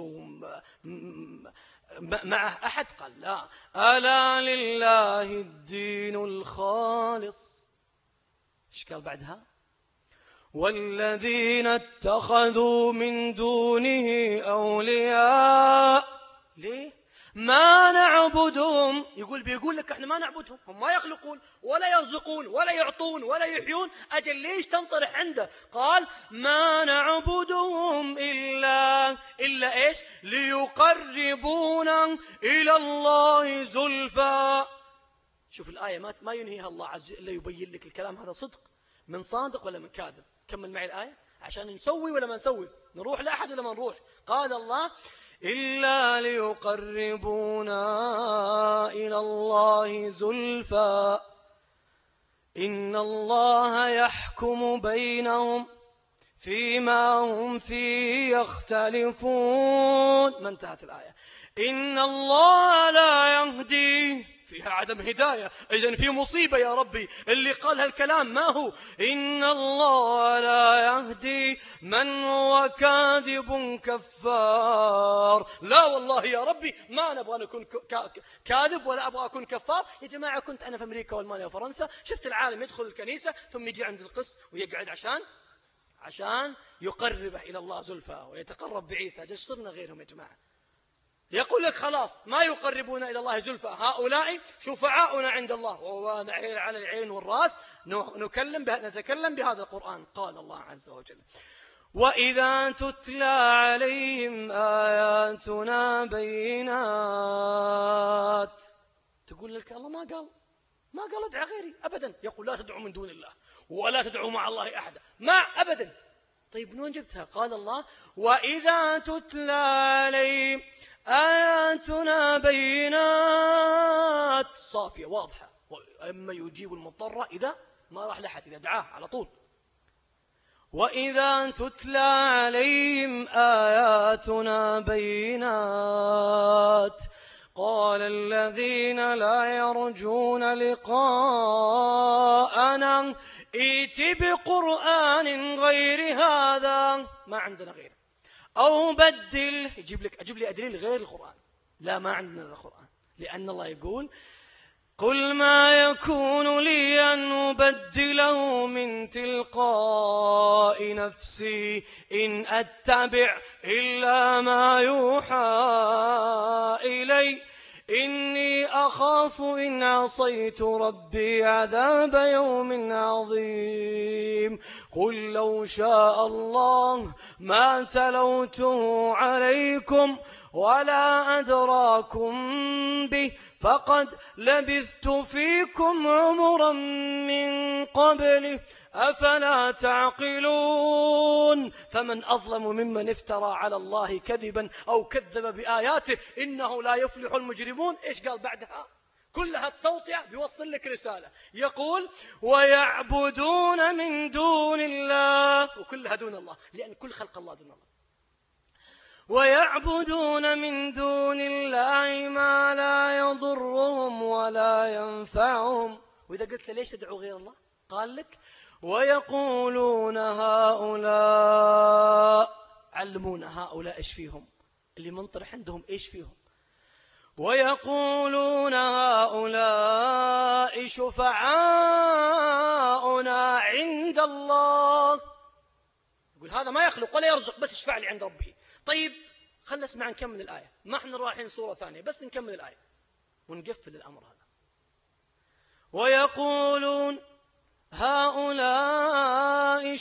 C: ومعه أحد؟ قال لا، ألا لله الدين الخالص. إيش قال بعدها؟ والذين اتخذوا من دونه أولياء. ليه؟ ما نعبدهم. يقول بيقول لك احنا ما نعبدهم، هم ما يخلقون ولا يرزقون ولا يعطون ولا يحيون، أجل ليش تنطرح عنده؟ قال ما نعبدهم إلا إلا إيش؟ ليقربونا إلى الله زلفى. شوف الآية ما ما ينهيها الله عز وجل، يبين لك الكلام هذا صدق من صادق ولا من كاذب. كمل معي الآية عشان نسوي ولا ما نسوي، نروح لأحد ولا ما نروح. قال الله إلا ليقربونا إلى الله زلفى إن الله يحكم بينهم فيما هم فيه يختلفون. ما انتهت الآية. إن الله لا يهدي، فيها عدم هداية، إذن في مصيبة يا ربي. اللي قال هالكلام ما هو؟ إن الله لا يهدي من هو كاذب كفار. لا والله يا ربي ما نبغى نكون كاذب ولا أبغى أكون كفار. يا جماعة كنت أنا في أمريكا والمانيا وفرنسا، شفت العالم يدخل الكنيسة ثم يجي عند القس ويقعد عشان عشان يقربه إلى الله زلفى ويتقرب بعيسى. جش صرنا غيرهم يا جماعة. يقول لك خلاص ما يقربون إلى الله زلفى، هؤلاء شفعاؤنا عند الله، ونعير على العين والرأس نكلم به نتكلم بهذا القرآن. قال الله عز وجل وإذا تتلى عليهم آياتنا بينات. تقول لك الله ما قال ما قال ادع غيري أبدا. يقول لا تدعوا من دون الله ولا تدعوا مع الله أحدا، ما أبدا. طيب من وين جبتها؟ قال الله وإذا تتلى عليهم آياتنا بينات، صافية واضحة. أما يجيب المضطر إذا ما راح لحد، إذا دعاه على طول. وإذا تتلى عليهم آياتنا بينات قال الذين لا يرجون لقاءنا ائت بقرآن غير هذا، ما عندنا غير، أو بدل، يجيب لك أجيب لي أدليل غير القرآن. لا ما عندنا القرآن، لأن الله يقول قل ما يكون لي أن أبدله من تلقاء نفسي إن أتبع إلا ما يوحى إلي إني أخاف إن عصيت ربي عذاب يوم عظيم. قل لو شاء الله ما تلوته عليكم ولا أدراكم به فقد لبثت فيكم عمرا من قبله أفلا تعقلون. فمن أظلم ممن افترى على الله كذبا أو كذب بآياته إنه لا يفلح المجرمون. إيش قال بعدها؟ كلها التوطئة بيوصل لك رسالة، يقول ويعبدون من دون الله، وكلها دون الله لأن كل خلق الله دون الله. ويعبدون من دون الله ما لا يضرهم ولا ينفعهم. وإذا قلت له ليش تدعو غير الله؟ قال لك ويقولون هؤلاء، علمونا هؤلاء إيش فيهم، اللي منطرح عندهم إيش فيهم. ويقولون هؤلاء شفعاؤنا عند الله. يقول هذا ما يخلق ولا يرزق بس يشفع لي عند ربه. طيب خلنا نسمع نكمل الآية، ما احنا رايحين صورة ثانية، بس نكمل الآية ونقفل الأمر هذا. ويقولون هؤلاء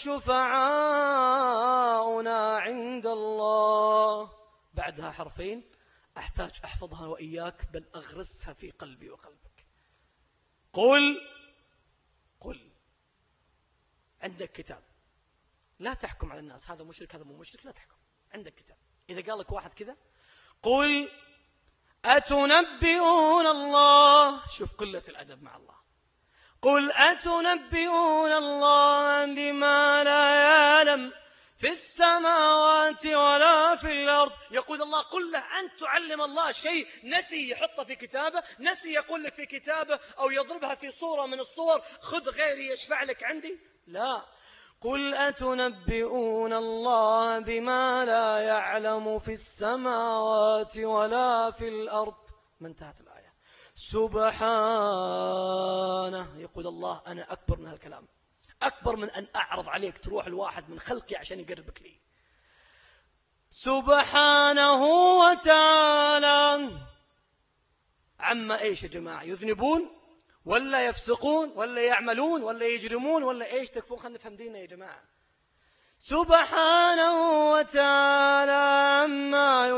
C: شفعاؤنا عند الله. بعدها حرفين أحتاج أحفظها وإياك، بل أغرسها في قلبي وقلبك. قل قل عندك كتاب، لا تحكم على الناس هذا مشرك هذا مو مشرك، لا تحكم، عندك كتاب. إذا قال لك واحد كذا قل أتنبئون الله، شوف قلة الأدب مع الله، قل أتنبئون الله بما لا يعلم في السماوات ولا في الأرض. يقول الله قل له أن تعلم الله شيء نسي يحطه في كتابه، نسي يقول لك في كتابه أو يضربها في صورة من الصور خذ غيري يشفع لك عندي. لا، قل أتنبئون الله بما لا يعلم في السماوات ولا في الأرض. ما انتهت الآية. سبحانه، يقول الله أنا أكبر من هالكلام، أكبر من أن أعرض عليك تروح الواحد من خلقي عشان يقربك لي. سبحانه وتعالى عما إيش يا جماعة؟ يذنبون ولا يفسقون ولا يعملون ولا يجرمون ولا إيش تكفون؟ خلنا نفهم ديننا يا جماعة. سبحانه وتعالى عما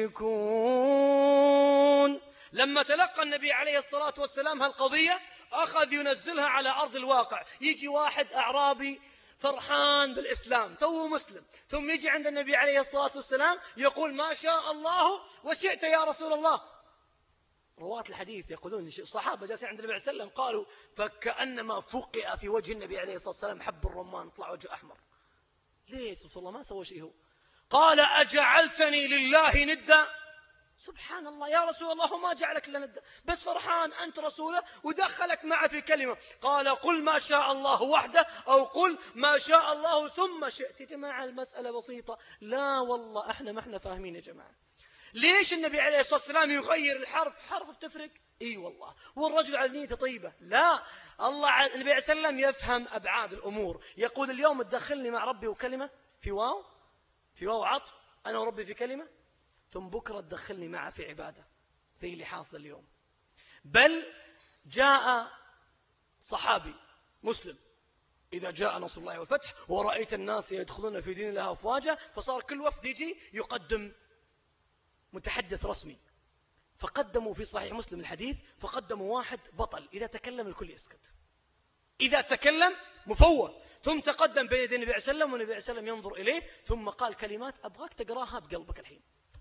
C: يشركون. لما تلقى النبي عليه الصلاة والسلام هالقضية أخذ ينزلها على أرض الواقع. يجي واحد أعرابي فرحان بالإسلام تو مسلم، ثم يجي عند النبي عليه الصلاة والسلام يقول ما شاء الله وشئت يا رسول الله. رواة الحديث يقولون الصحابة جالسين عند النبي عليه الصلاة والسلام قالوا فكأنما فقئ في وجه النبي عليه الصلاة والسلام حب الرمان، طلع وجه أحمر. ليه يا رسول الله ما سوى شيء؟ هو قال أجعلتني لله ندا؟ سبحان الله يا رسول الله ما جعلك لنا ندا، بس فرحان أنت رسوله ودخلك معه في كلمة. قال قل ما شاء الله وحده أو قل ما شاء الله ثم شئت. يا جماعة المسألة بسيطة. لا والله احنا ما احنا فاهمين يا جماعة. ليش النبي عليه الصلاة والسلام يغير الحرف؟ حرف بتفرق؟ اي والله. والرجل على نيته طيبة؟ لا، الله النبي عليه الصلاة والسلام يفهم أبعاد الأمور. يقول اليوم تدخلني مع ربي وكلمة في واو في واو عطف أنا وربي في كلمة، ثم بكرة تدخلني معه في عبادة زي اللي حاصل اليوم. بل جاء صحابي مسلم إذا جاء نصر الله والفتح ورأيت الناس يدخلون في دين الله أفواجا، فصار كل وفد يجي يقدم متحدث رسمي. فقدموا في صحيح مسلم الحديث، فقدموا واحد بطل إذا تكلم الكل يسكت، إذا تكلم مفوه. ثم تقدم بين يدي النبي عليه الصلاة والسلام والنبي عليه الصلاة والسلام ينظر إليه ثم قال كلمات أبغاك تقراها بقلبك الحين.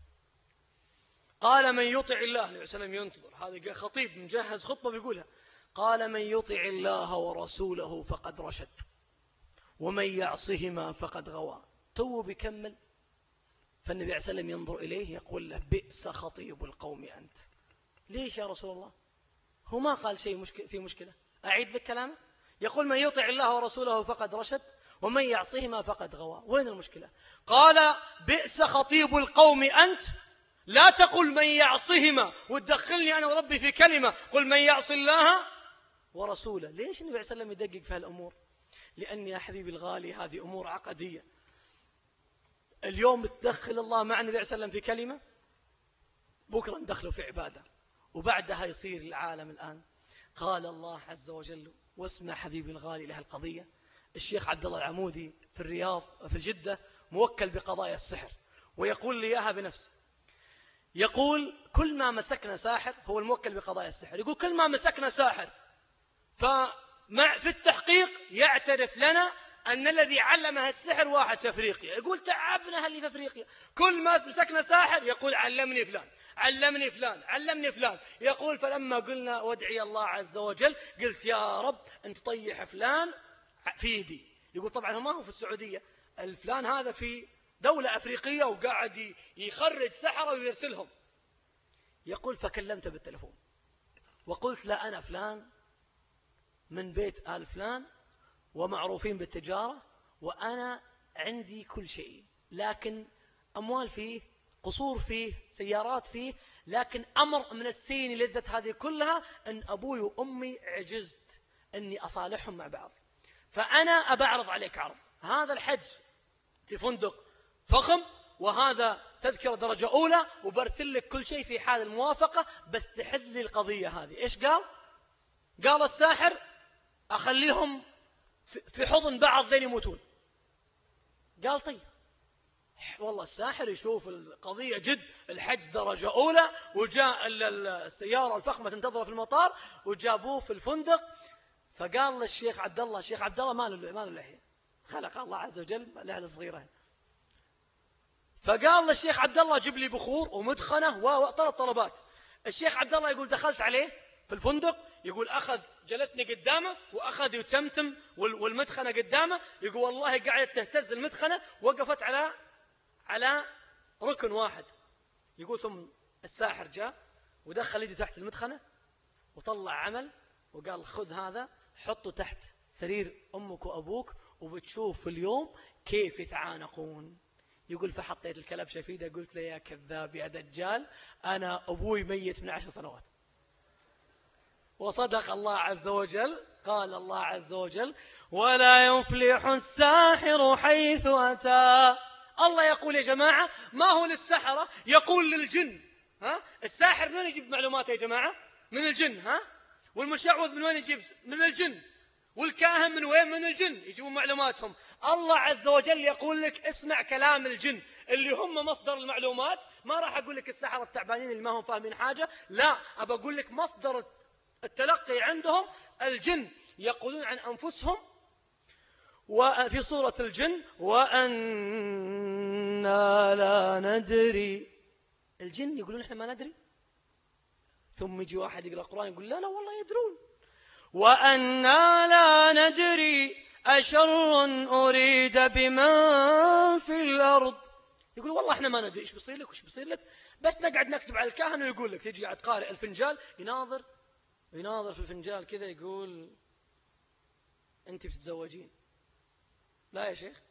C: قال من يطع الله، النبي عليه الصلاة والسلام ينتظر، هذا خطيب مجهز خطبة بيقولها. قال من يطع الله ورسوله فقد رشد ومن يعصهما فقد غوى. تو بيكمل، فالنبي عليه الصلاة والسلام ينظر إليه يقول له بئس خطيب القوم أنت. ليش يا رسول الله؟ هو ما قال شيء مشكلة في مشكلة. أعيد لك كلامه. يقول من يطع الله ورسوله فقد رشد ومن يعصهما فقد غوى. وين المشكلة؟ قال بئس خطيب القوم أنت، لا تقل من يعصهما وتدخلني أنا وربي في كلمة، قل من يعص الله ورسوله. ليش النبي عليه الصلاة والسلام يدقق في هالأمور؟ لأن يا حبيبي الغالي هذه أمور عقدية. اليوم تدخل الله مع النبي عليه الصلاة والسلام في كلمة، بكرة ندخله في عبادة، وبعدها يصير العالم الآن. قال الله عز وجل، واسمع حبيبي الغالي لها القضية. الشيخ عبد الله العمودي في الرياض في الجدة موكل بقضايا السحر، ويقول لي إياها بنفسه. يقول كل ما مسكنا ساحر، هو الموكل بقضايا السحر، يقول كل ما مسكنا ساحر فمع في التحقيق يعترف لنا أن الذي علمها السحر واحد في أفريقيا. يقول تعبنا اللي في أفريقيا، كل ما مسكنا ساحر يقول علمني فلان علمني فلان علمني فلان. يقول فلما قلنا وادعي الله عز وجل قلت يا رب أن تطيح فلان في يدي. يقول طبعا ما هو في السعودية، الفلان هذا في دولة أفريقية وقاعد يخرج سحرة ويرسلهم. يقول فكلمت بالتلفون وقلت لا أنا فلان من بيت آل فلان ومعروفين بالتجارة وأنا عندي كل شيء، لكن أموال فيه، قصور فيه، سيارات فيه، لكن أمر من السين لذت هذه كلها أن أبوي وأمي عجزت أني أصالحهم مع بعض، فأنا أبعرض عليك عرض. هذا الحجز في فندق فخم، وهذا تذكرة درجة أولى، وبرسل لك كل شيء في حال الموافقة، بس تحل لي القضية هذه. إيش قال؟ قال الساحر أخليهم في حضن بعض ذين يموتون. قال طيب والله الساحر يشوف القضية جد، الحجز درجة أولى، وجاء السيارة الفخمة تنتظر في المطار وجابوه في الفندق. فقال للشيخ عبد الله، الشيخ عبد الله ما له ما له لحية، خلق الله عز وجل لحية صغيرة. فقال للشيخ عبد الله جيب لي بخور ومدخنة وثلاث طلبات. الشيخ عبد الله يقول دخلت عليه في الفندق، يقول أخذ جلسني قدامه وأخذ يتمتم والمدخنة قدامه. يقول والله قاعدة تهتز المدخنة، وقفت على على ركن واحد. يقول ثم الساحر جاء ودخل يده تحت المدخنة وطلع عمل وقال خذ هذا حطه تحت سرير أمك وأبوك وبتشوف اليوم كيف يتعانقون. يقول فحطيت الكلبشة في يده، قلت له يا كذاب يا دجال، أنا أبوي ميت من عشر سنوات. وصدق الله عز وجل. قال الله عز وجل ولا يفلح الساحر حيث أتى. الله يقول يا جماعة ما هو للسحرة، يقول للجن. ها الساحر من يجيب معلومات يا جماعة؟ من الجن، ها؟ والمشعوذ من وين يجيب؟ من الجن. والكاهن من وين؟ من الجن، يجيبون معلوماتهم. الله عز وجل يقول لك اسمع كلام الجن اللي هم مصدر المعلومات. ما راح أقول لك السحرة التعبانين اللي ما هم فاهمين حاجة، لا، أبى أقول لك مصدر التلقي عندهم الجن. يقولون عن أنفسهم وفي سورة الجن وأنا لا ندري. الجن يقولون إحنا ما ندري، ثم يجي واحد يقرأ القرآن يقول لا لا والله يدرون. وأنا لا ندري أشر أريد بمن في الأرض. يقول والله إحنا ما ندري إيش بيصير لك وإيش بيصير لك، بس نقعد نكتب على الكاهن ويقول لك. يجي قاعد قارئ الفنجال يناظر يناظر في الفنجال كذا يقول أنت بتتزوجين. لا يا شيخ،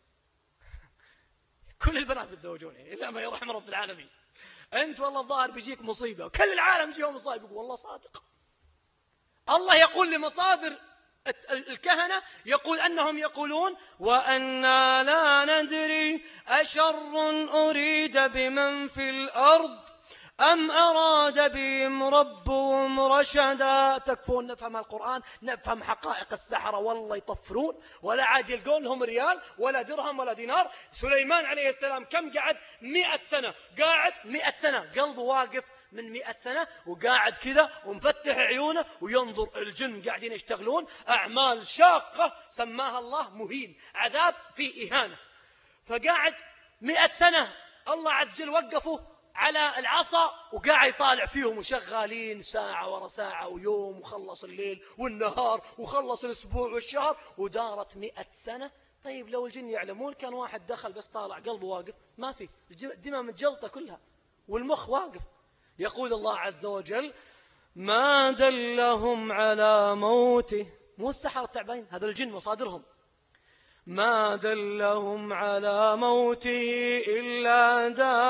C: كل البنات بتزوجون يعني إلا ما يرحم رب العالمين. أنت والله الظاهر بيجيك مصيبة وكل العالم يجيهم مصائب. يقول والله صادق. الله يقول لمصادر الكهنة يقول أنهم يقولون وأنا لا ندري أشر أريد بمن في الأرض أم أراد بهم ربهم رشدا. تكفون نفهم القرآن، نفهم حقائق السحرة، والله يطفرون ولا عاد يلقون لهم ريال ولا درهم ولا دينار. سليمان عليه السلام كم قعد؟ مئة سنة قاعد، مئة سنة قلبه واقف من مئة سنة وقاعد كذا ومفتح عيونه وينظر. الجن قاعدين يشتغلون أعمال شاقة سماها الله مهين، عذاب في إهانة. فقاعد مئة سنة الله عز وجل وقفه على العصا وقاعد يطالع فيهم وشغالين ساعة ورا ساعة ويوم، وخلص الليل والنهار وخلص الأسبوع والشهر ودارت مئة سنة. طيب لو الجن يعلمون كان واحد دخل بس طالع قلبه واقف، ما في، الدماء متجلطة كلها والمخ واقف. يقول الله عز وجل ما دلهم على موته. مو السحرة التعبانين، هذا الجن مصادرهم. ما دلهم على موته إلا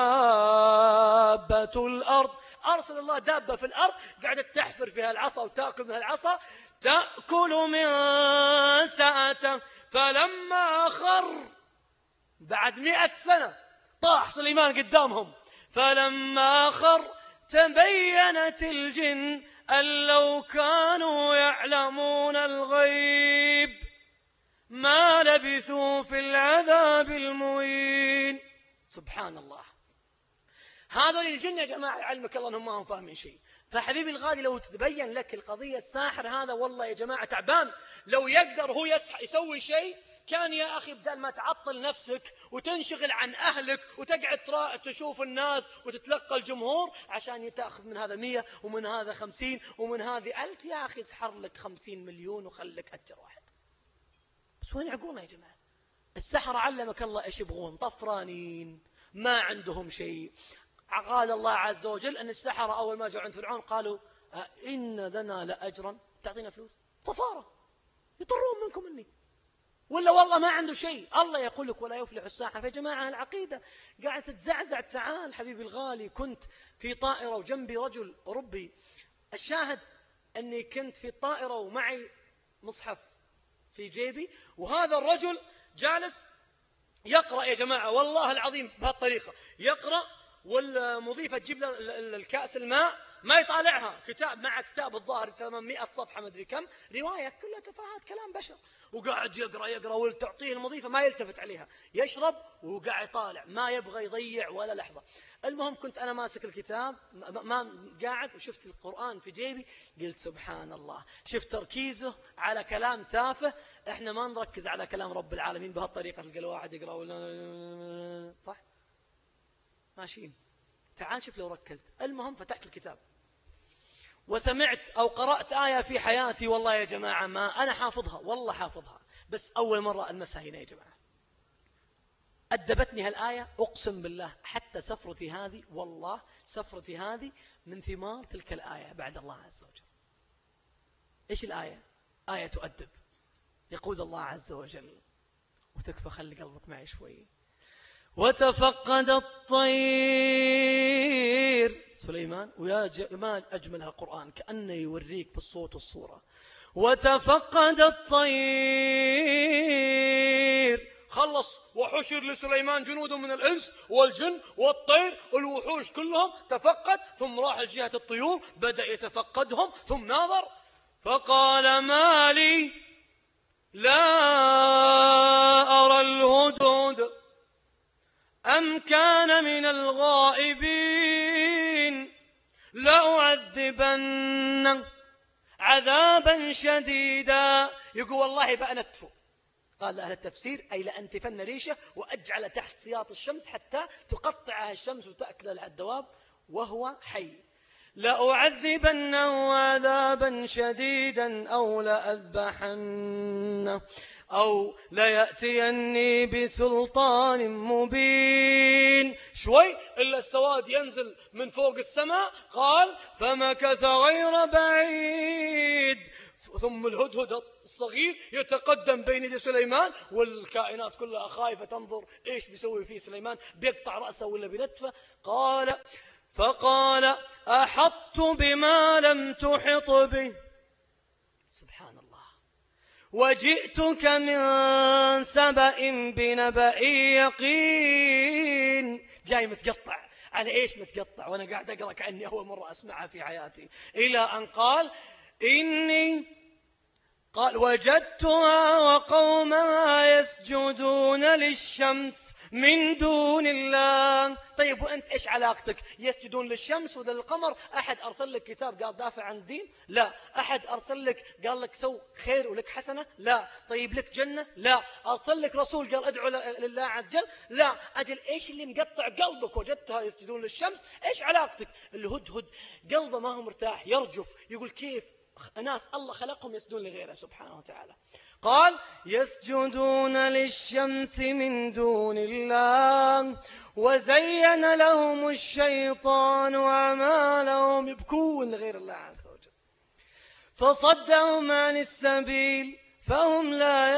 C: دابة الأرض. أرسل الله دابة في الأرض قاعدة تحفر فيها العصا وتأكل من العصا، تأكل من سأته. فلما خر بعد مئة سنة طاح سليمان قدامهم. فلما خر تبينت الجن أن لو كانوا يعلمون الغيب ما لبثوا في العذاب المهين. سبحان الله. هذول الجن يا جماعة علمك الله أنهم ما هم فاهمين شيء. فحبيبي الغالي لو تبين لك القضية، الساحر هذا والله يا جماعة تعبان. لو يقدر هو يسوي شيء كان يا أخي بدل ما تعطل نفسك وتنشغل عن أهلك وتقعد تشوف الناس وتتلقى الجمهور عشان تأخذ من هذا مية ومن هذا خمسين ومن هذه ألف، يا أخي اسحر لك خمسين مليون وخلك أجر واحد. بس وين عقولنا يا جماعة؟ السحرة علمك الله إيش يبغون، طفرانين ما عندهم شيء. قال الله عز وجل أن السحرة أول ما جاءوا عند فرعون قالوا إن لنا لأجرا، تعطينا فلوس؟ طفارة يطرون منكم مني، ولا والله ما عنده شيء. الله يقول لك ولا يفلح الساحر. يا جماعة العقيدة قاعد تتزعزع. تعال حبيبي الغالي، كنت في طائرة وجنبي رجل أوروبي. الشاهد أني كنت في الطائرة ومعي مصحف في جيبي، وهذا الرجل جالس يقرأ يا جماعة والله العظيم بهالطريقة، يقرأ والمضيفة تجيب له الكأس الماء ما يطالعها، كتاب مع كتاب الظاهر ثمانمائة صفحة ما أدري كم، رواية كلها تفاهات كلام بشر، وقاعد يقرأ يقرأ وتعطيه المضيفة ما يلتفت عليها، يشرب وقاعد يطالع ما يبغى يضيع ولا لحظة. المهم كنت أنا ماسك الكتاب ما قاعد وشفت القرآن في جيبي، قلت سبحان الله، شفت تركيزه على كلام تافه. إحنا ما نركز على كلام رب العالمين بهالطريقة، تلقى الواحد يقرأ ولا صح ماشيين. تعال شوف لو ركزت. المهم فتحت الكتاب وسمعت أو قرأت آية في حياتي والله يا جماعة ما أنا حافظها، والله حافظها، بس أول مرة ألمسها هنا يا جماعة. أدبتني هالآية أقسم بالله، حتى سفرتي هذه والله سفرتي هذه من ثمار تلك الآية بعد الله عز وجل. إيش الآية؟ آية تؤدب. يقول الله عز وجل، وتكفى خلي قلبك معي شوي، وتفقد الطير سليمان، ويا جمال أجملها القرآن كأنه يوريك بالصوت والصورة. وتفقد الطير خلص وحشر لسليمان جنود من الإنس والجن والطير، الوحوش كلهم تفقد، ثم راح لجهة الطيور بدأ يتفقدهم، ثم ناظر فقال ما لي لا أرى الهدهد أم كان من الغائبين لأعذبنه عذابا شديدا. يقول والله بأنتفه. قال أهل التفسير أي لأنتفن ريشه وأجعل تحت سياط الشمس حتى تقطعها الشمس وتأكل الدواب وهو حي. لأعذبنه عذابا شديدا أو لأذبحنه أو ليأتيني بسلطان مبين. شوي إلا السواد ينزل من فوق السماء. قال فمكث غير بعيد ثم الهدهد الصغير يتقدم بين يدي سليمان، والكائنات كلها خايفة تنظر إيش بيسوي فيه سليمان، بيقطع رأسه ولا بنتفه. قال فقال أحطت بما لم تحط به. سبحان الله. وجئتك من سبأ بنبأ يقين. جاي متقطع على إيش متقطع وأنا قاعد أقرأ كأني أول مرة أسمعها في حياتي، إلى أن قال إني قال وجدتها وقومها يسجدون للشمس من دون الله. طيب وأنت إيش علاقتك؟ يسجدون للشمس ولا للقمر؟ أحد أرسل لك كتاب قال دافع عن الدين؟ لا. أحد أرسل لك قال لك سو خير ولك حسنة؟ لا. طيب لك جنة؟ لا. أرسل لك رسول قال أدعو لله عز وجل؟ لا. أجل إيش اللي مقطع قلبك؟ وجدتها يسجدون للشمس. إيش علاقتك؟ الهدهد قلبه ما هو مرتاح، يرجف، يقول كيف ناس الله خلقهم يسجدون لغيره سبحانه وتعالى. قال يسجدون للشمس من دون الله وزين لهم الشيطان أعمالهم، يبكون لغير الله عز وجل، فصدهم عن السبيل فهم لا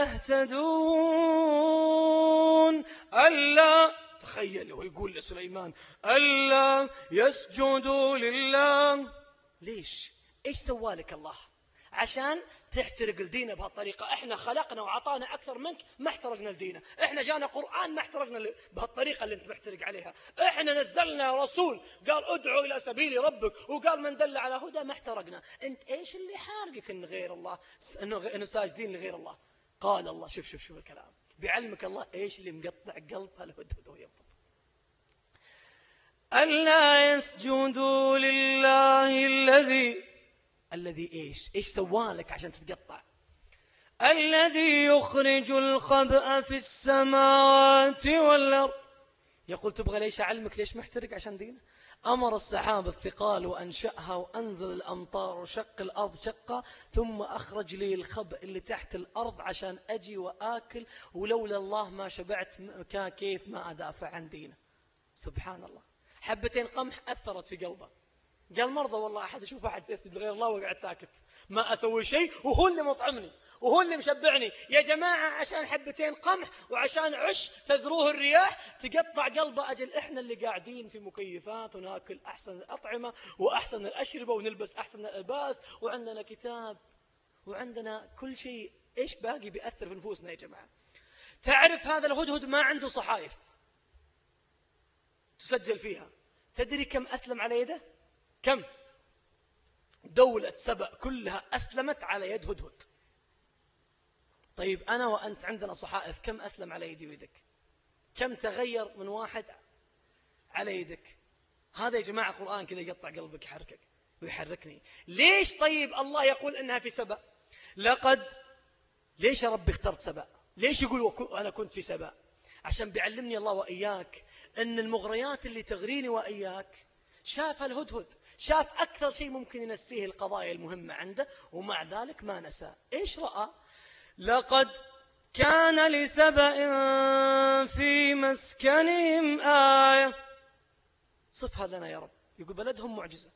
C: يهتدون. ألا تخيل ويقول لسليمان ألا يسجدوا لله. ليش؟ إيش سوالك الله عشان تحترق لدينا بهالطريقة؟ إحنا خلقنا وعطانا أكثر منك ما احترقنا لدينا. إحنا جانا قرآن ما احترقنا بهالطريقة اللي أنت محترق عليها. إحنا نزلنا رسول قال ادعوا إلى سبيل ربك وقال من دل على هدى ما احترقنا. أنت إيش اللي حارقك إن غير الله، إنه ساجدين لغير الله؟ قال الله شوف شوف شوف الكلام بعلمك الله إيش اللي مقطع قلب هالهدهد ويبض. ألا يسجدوا لله الذي الذي إيش إيش سوالك عشان تتقطع؟ الذي يخرج الخبأ في السماوات والأرض. يقول تبغى ليش أعلمك ليش محترق عشان دينه؟ أمر السحاب الثقال وأنشأها وأنزل الأمطار وشق الأرض شقة ثم أخرج لي الخبأ اللي تحت الأرض عشان أجي وآكل، ولولا الله ما شبعت كيف ما أدافع عن دينه. سبحان الله. حبتين قمح أثرت في قلبه. قال مرضى والله أحد يشوف أحد يسجد لغير الله وقعد ساكت ما أسوي شيء وهو اللي مطعمني وهو اللي مشبعني. يا جماعة عشان حبتين قمح وعشان عش تذروه الرياح تقطع قلبه. أجل إحنا اللي قاعدين في مكيفات وناكل أحسن الأطعمة وأحسن الأشربة ونلبس أحسن الألباس وعندنا كتاب وعندنا كل شيء، إيش باقي بيأثر في نفوسنا يا جماعة؟ تعرف هذا الهدهد ما عنده صحائف تسجل فيها. تدري كم أسلم على يده؟ كم؟ دولة سبأ كلها أسلمت على يد هدهد. طيب أنا وأنت عندنا صحائف، كم أسلم على يدي ويدك؟ كم تغير من واحد على يدك؟ هذا يا جماعة القرآن كذا يقطع قلبك يحركك ويحركني. ليش طيب الله يقول إنها في سبأ؟ لقد ليش يا رب اخترت سبأ؟ ليش يقول أنا كنت في سبأ؟ عشان بيعلمني الله وإياك أن المغريات اللي تغريني وإياك شاف الهدهد، شاف أكثر شيء ممكن ينسيه القضايا المهمة عنده ومع ذلك ما نسى. إيش رأى؟ لقد كان لسبأ في مسكنهم آية. صفها لنا يا رب. يقول بلدهم معجزة.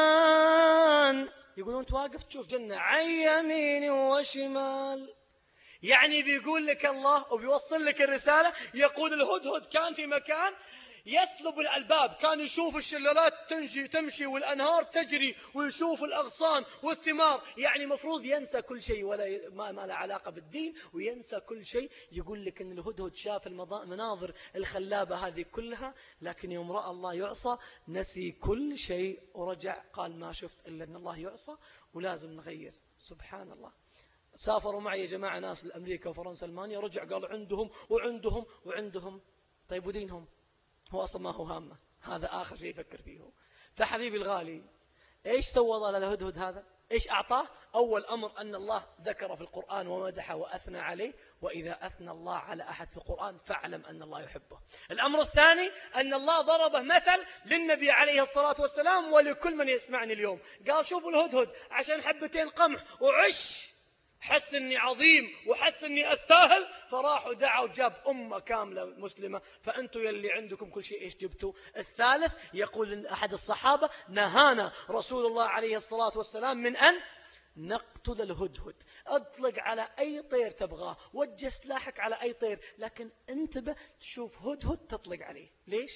C: جنتان، يقولون أنت واقف تشوف جنة عن يمين وشمال. يعني بيقول لك الله وبيوصل لك الرسالة. يقول الهدهد كان في مكان يسلب الألباب، كان يشوف الشلالات تمشي تمشي والأنهار تجري ويشوف الأغصان والثمار، يعني مفروض ينسى كل شيء ولا ي... ما, ما له علاقة بالدين وينسى كل شيء. يقول لك أن الهدهد شاف المناظر الخلابة هذه كلها، لكن يوم رأى الله يعصى نسي كل شيء ورجع قال ما شفت إلا أن الله يعصى ولازم نغير. سبحان الله. سافروا معي يا جماعة ناس لأمريكا وفرنسا ألمانيا، رجع قالوا عندهم وعندهم وعندهم. طيب ودينهم؟ هو أصلا ما هو هامه، هذا آخر شيء يفكر فيه. فحبيبي الغالي إيش سوى الله للهدهد هذا؟ إيش أعطاه؟ أول أمر أن الله ذكر في القرآن ومدحه وأثنى عليه، وإذا أثنى الله على أحد في القرآن فاعلم أن الله يحبه. الأمر الثاني أن الله ضربه مثل للنبي عليه الصلاة والسلام ولكل من يسمعني اليوم. قال شوفوا الهدهد عشان حبتين قمح وعش حس أني عظيم وحس أني أستاهل، فراح ودعا وجاب أمة كاملة مسلمة. فأنتوا يلي عندكم كل شيء إيش جبتوا؟ الثالث يقول أحد الصحابة نهانا رسول الله عليه الصلاة والسلام من أن نقتل الهدهد. اطلق على أي طير تبغاه، وجه سلاحك على أي طير، لكن انتبه تشوف هدهد تطلق عليه. ليش؟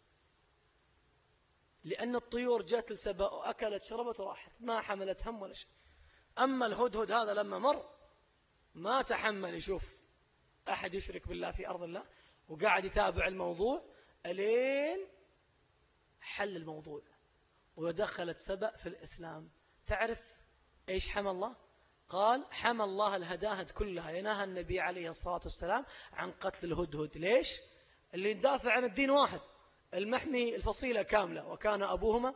C: لأن الطيور جات لسبأ وأكلت شربت وراحت، ما حملت هم ولا شيء. أما الهدهد هذا لما مر ما تحمل يشوف أحد يشرك بالله في أرض الله، وقاعد يتابع الموضوع ألين حل الموضوع ودخلت سبأ في الإسلام. تعرف إيش حمى الله؟ قال حمى الله الهداهد كلها. ينهى النبي عليه الصلاة والسلام عن قتل الهدهد. ليش؟ اللي يدافع عن الدين واحد، المحمي الفصيلة كاملة، وكان أبوهما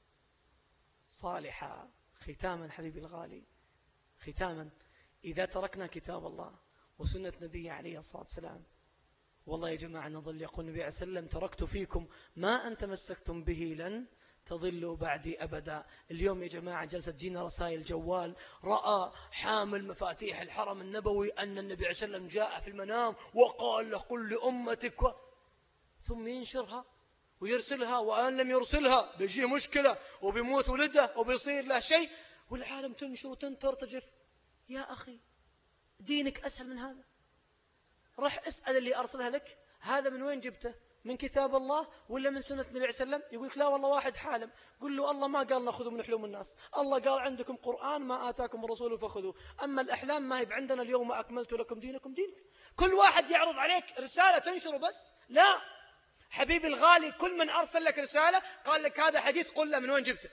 C: صالحا. ختاما حبيبي الغالي، ختاما، إذا تركنا كتاب الله وسنة نبي عليه الصلاة والسلام، والله يا جماعة نظل يقول النبي عليه السلام تركت فيكم ما أن تمسكتم به لن تضلوا بعدي أبدا. اليوم يا جماعة جلسة تجينا رسائل جوال، رأى حامل مفاتيح الحرم النبوي أن النبي عليه السلام جاء في المنام وقال له قل لأمتك و... ثم ينشرها ويرسلها، وأن لم يرسلها بيجيه مشكلة وبيموت ولده وبيصير له شيء، والعالم تنشر وتنترتجف. يا أخي دينك أسهل من هذا. رح اسأل اللي أرسلها لك هذا من وين جبته، من كتاب الله ولا من سنة النبي عليه السلام؟ يقولك لا والله واحد حالم. قل له الله ما قال نأخذ من حلوم الناس، الله قال عندكم قرآن ما آتاكم الرسول فخذوه، أما الأحلام ما هي عندنا اليوم أكملت لكم دينكم دينك. كل واحد يعرض عليك رسالة تنشره بس. لا حبيبي الغالي، كل من أرسل لك رسالة قال لك هذا حديث قل له من وين جبته.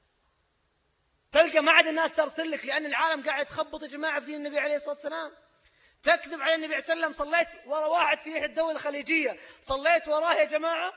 C: تلقى ما عاد الناس ترسل لك، لأن العالم قاعد تخبط يا جماعة في دين النبي عليه الصلاة والسلام. تكذب على النبي عليه الصلاة والسلام. صليت وراء واحد في الدولة الخليجية، صليت وراه يا جماعة،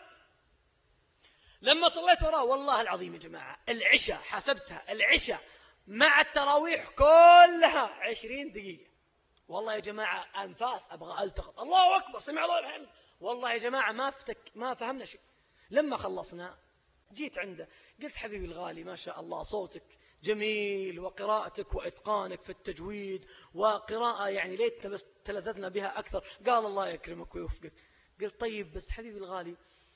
C: لما صليت وراه والله العظيم يا جماعة العشاء حسبتها، العشاء مع التراويح كلها عشرين دقيقة. والله يا جماعة أنفاس أبغى ألتقط، الله أكبر سمع الله الحمد. والله يا جماعة ما فتك ما فهمنا شيء. لما خلصنا جيت عنده قلت حبيبي الغالي ما شاء الله صوتك جميل وقراءتك وإتقانك في التجويد وقراءة يعني ليتنا بس تلذذنا بها أكثر. قال الله يكرمك ويوفقك. قلت طيب بس حبيبي الغالي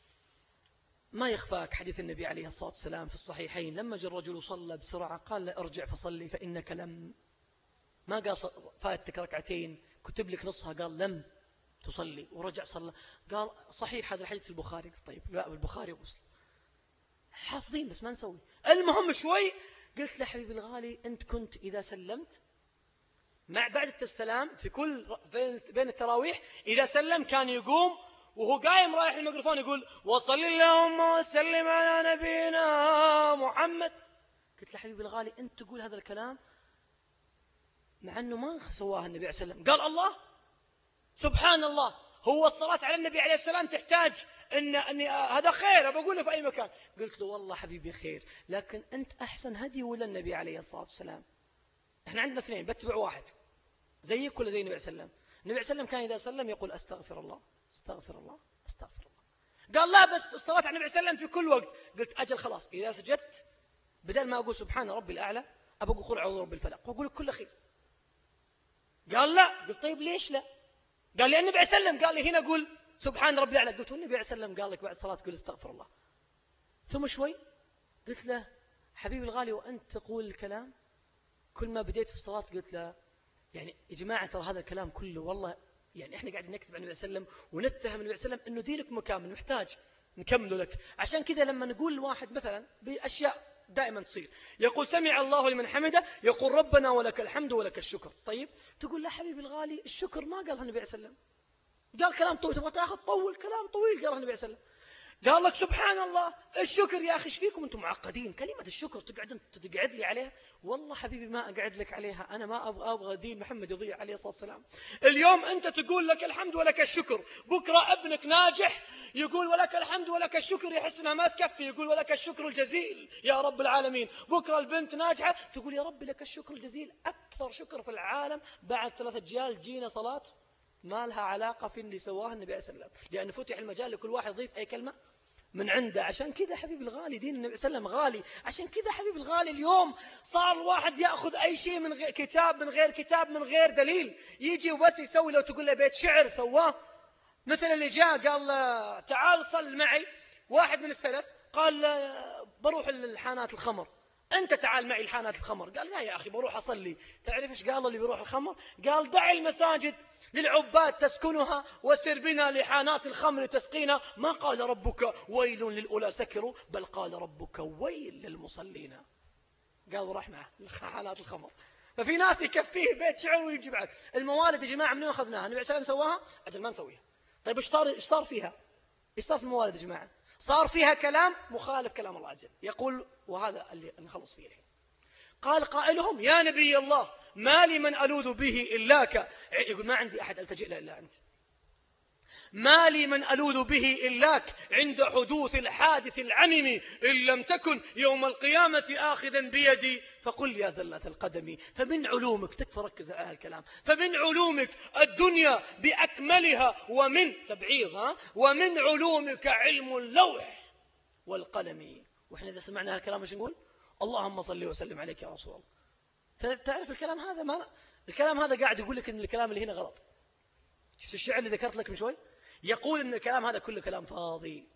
C: ما يخفاك حديث النبي عليه الصلاة والسلام في الصحيحين لما جاء الرجل صلى بسرعة قال له ارجع فصلي فإنك لم، ما قال فاتك ركعتين كتب لك نصها، قال لم تصلي ورجع صلى. قال صحيح هذا الحديث في البخاري. طيب لا بالبخاري ومسلم حافظين بس ما نسوي. المهم شوي قلت له حبيبي الغالي أنت كنت إذا سلمت مع بعد السلام في كل بين التراويح إذا سلم كان يقوم وهو قايم رايح الميكروفون يقول وصل اللهم وسلم على نبينا محمد. قلت له حبيبي الغالي أنت تقول هذا الكلام مع أنه ما سواه النبي عليه الصلاة والسلام. قال الله سبحان الله، هو الصلاة على النبي عليه السلام تحتاج إن أني هذا خير بقوله في أي مكان. قلت له والله حبيبي خير، لكن أنت أحسن هدي ولا النبي عليه الصلاة والسلام؟ إحنا عندنا اثنين بتبع واحد زيك ولا زي النبي عليه السلام. النبي عليه السلام كان إذا سلم يقول أستغفر الله أستغفر الله أستغفر الله. قال لا بس الصلاة على النبي عليه السلام في كل وقت. قلت أجل خلاص إذا سجدت بدل ما أقول سبحان ربي الأعلى أبقى أقول أعوذ برب الفلق وأقول كل خير. قال لا. قلت طيب ليش لا؟ قال لي النبي عليه السلام قال لي هنا قول سبحان ربي الأعلى. قلت النبي عليه السلام قال لك بعد الصلاة تقول استغفر الله. ثم شوي قلت له حبيبي الغالي وأنت تقول الكلام كل ما بديت في الصلاة قلت له
B: يعني يا جماعة ترى هذا الكلام كله والله يعني إحنا قاعدين نكتب عن النبي صلى الله عليه وسلم ونتهم النبي صلى الله عليه وسلم إنه دينك مكامل محتاج نكمله لك. عشان كذا لما نقول الواحد مثلا بأشياء دائما تصير يقول سمع الله لمن حمده يقول ربنا ولك الحمد ولك الشكر. طيب تقول لا حبيبي الغالي الشكر ما قالها النبي صلى الله عليه وسلم، قال كلام طويل تبغى تاخذ طول كلام طويل قالها النبي صلى الله عليه وسلم. قال لك سبحان الله الشكر يا أخي ايش فيكم أنتم معقدين، كلمة الشكر تقعد تقعد لي عليها. والله حبيبي ما أقعد لك عليها، أنا ما أبغى أبغى دين محمد يضيع عليه الصلاة والسلام. اليوم أنت تقول لك الحمد ولك الشكر، بكرة ابنك ناجح يقول ولك الحمد ولك الشكر، يحس أنها ما تكفي يقول ولك الشكر الجزيل يا رب العالمين. بكرة البنت ناجحة تقول يا رب لك الشكر الجزيل. أكثر شكر في العالم بعد ثلاثة أجيال جينا صلاة ما لها علاقة في اللي سواه النبي عليه الصلاة والسلام، لأن فتح المجال لكل واحد يضيف أي كلمة من عنده. عشان كذا حبيب الغالي دين النبي صلى الله عليه وسلم غالي. عشان كذا حبيب الغالي اليوم صار الواحد يأخذ أي شيء من غير كتاب من غير كتاب من غير دليل، يجي وبس يسوي. لو تقول له بيت شعر سواه، مثل اللي جاء قال تعال صل معي واحد من السلف قال بروح للحانات الخمر، أنت تعال معي الحانات الخمر. قال لا يا أخي بروح أصلي. تعرف إيش قال اللي بيروح الخمر؟ قال دع المساجد للعباد تسكنها وسر بنا لحانات الخمر تسقينا. ما قال ربك ويل للأولى سكروا، بل قال ربك ويل للمصلين. قال وراح معه حانات الخمر. ففي ناس يكفيه بيت شعر ويجي بعد. الموالد يا جماعة منين أخذناها؟ النبي صلى الله عليه وسلم سواها؟ أجل ما نسويها. طيب إيش صار إيش صار فيها؟ إيش صار في الموالد يا جماعة؟ صار فيها كلام مخالف كلام الله عز وجل. يقول وهذا اللي نخلص فيه الحين. قال قائلهم يا نبي الله ما لي من ألوذ به إلاك. يقول ما عندي أحد ألتجئ له إلا أنت. ما لي من ألوذ به إلاك عند حدوث الحادث العمم، إن لم تكن يوم القيامة آخذا بيدي فقل يا زلة القدم. فمن علومك تكفى ركز على الكلام، فمن علومك الدنيا بأكملها ومن تبعيض ها ومن علومك علم اللوح والقلم. وإحنا إذا سمعنا هالكلام ايش نقول؟ اللهم صل وسلم عليك يا رسول الله. فتعرف الكلام هذا ما الكلام هذا قاعد يقول لك ان الكلام اللي هنا غلط. شفت الشعر اللي ذكرت لك من شوي يقول ان الكلام هذا كله كلام فاضي.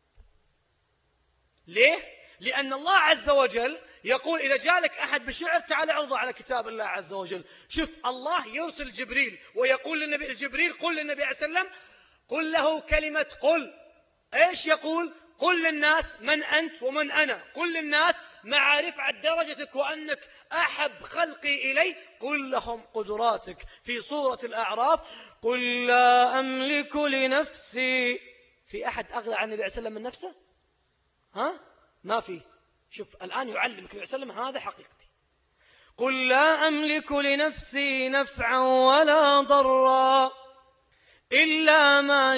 B: ليه؟ لأن الله عز وجل يقول إذا جالك أحد بشعر تعال اعرضه على كتاب الله عز وجل. شوف الله يرسل جبريل ويقول للنبي جبريل قل للنبي عليه السلام قل له كلمة قل. ايش يقول؟ قل للناس من أنت ومن أنا، قل للناس مع رفعة درجتك وأنك أحب خلقي إلي، قل لهم قدراتك. في سورة الأعراف قل لا أملك لنفسي. في أحد أغلى عن النبي عليه السلام من نفسه؟ ها؟ ما في. شوف الآن يعلمك النبي عليه السلام هذا حقيقتي. قل لا أملك لنفسي نفعا ولا ضرا إلا ما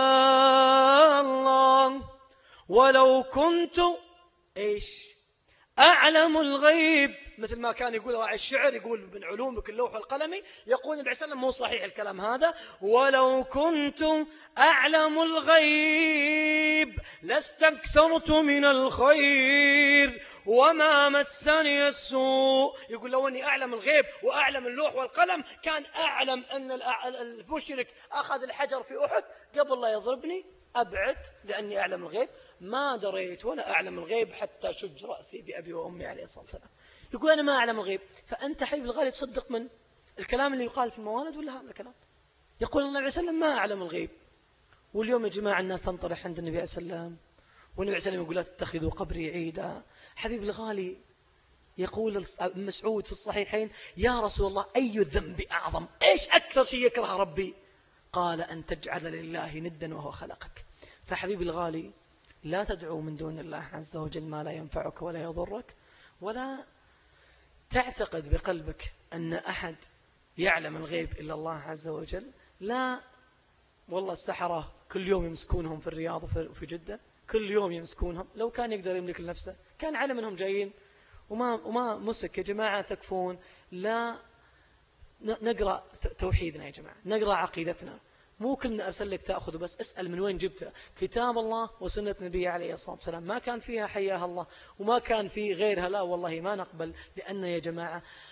B: شاء الله ولو كنت إيش أعلم الغيب. مثل ما كان يقول راعي الشعر يقول من علومك اللوح والقلم. يقول النبي صلى الله عليه وسلم مو صحيح الكلام هذا. ولو كنت أعلم الغيب لاستكثرت من الخير وما مسني السوء. يقول لو أني أعلم الغيب وأعلم اللوح والقلم كان أعلم أن المشرك أخذ الحجر في أحد قبل لا يضربني أبعد لأني أعلم الغيب. ما دريت ولا أعلم الغيب حتى شج رأسي بأبي وأمي عليه الصلاة والسلام. يقول أنا ما أعلم الغيب. فأنت حبيب الغالي تصدق من الكلام اللي يقال في الموالد ولا هذا الكلام؟ يقول الله عليه وسلم ما أعلم الغيب. واليوم يا جماعة الناس تنطرح عند النبي عليه السلام والنبي عليه السلام يقول لا تتخذوا قبري عيدا. حبيب الغالي يقول مسعود في الصحيحين يا رسول الله أي الذنب أعظم؟ إيش أكثر شيء يكره ربي؟ قال أن تجعل لله ندا وهو خلقك. فحبيب الغالي لا تدعو من دون الله عز وجل ما لا ينفعك ولا يضرك، ولا تعتقد بقلبك أن أحد يعلم الغيب إلا الله عز وجل. لا والله السحرة كل يوم يمسكونهم في الرياض وفي جدة، كل يوم يمسكونهم. لو كان يقدر يملك لنفسه كان علم أنهم جايين وما, وما مسك. يا جماعة تكفون. لا نقرأ توحيدنا يا جماعة، نقرأ عقيدتنا. مو كلنا أرسلك تأخذ بس اسأل من وين جبته. كتاب الله وسنة نبي عليه الصلاة والسلام ما كان فيها حياها الله وما كان في غيرها لا والله ما نقبل. لأن يا جماعة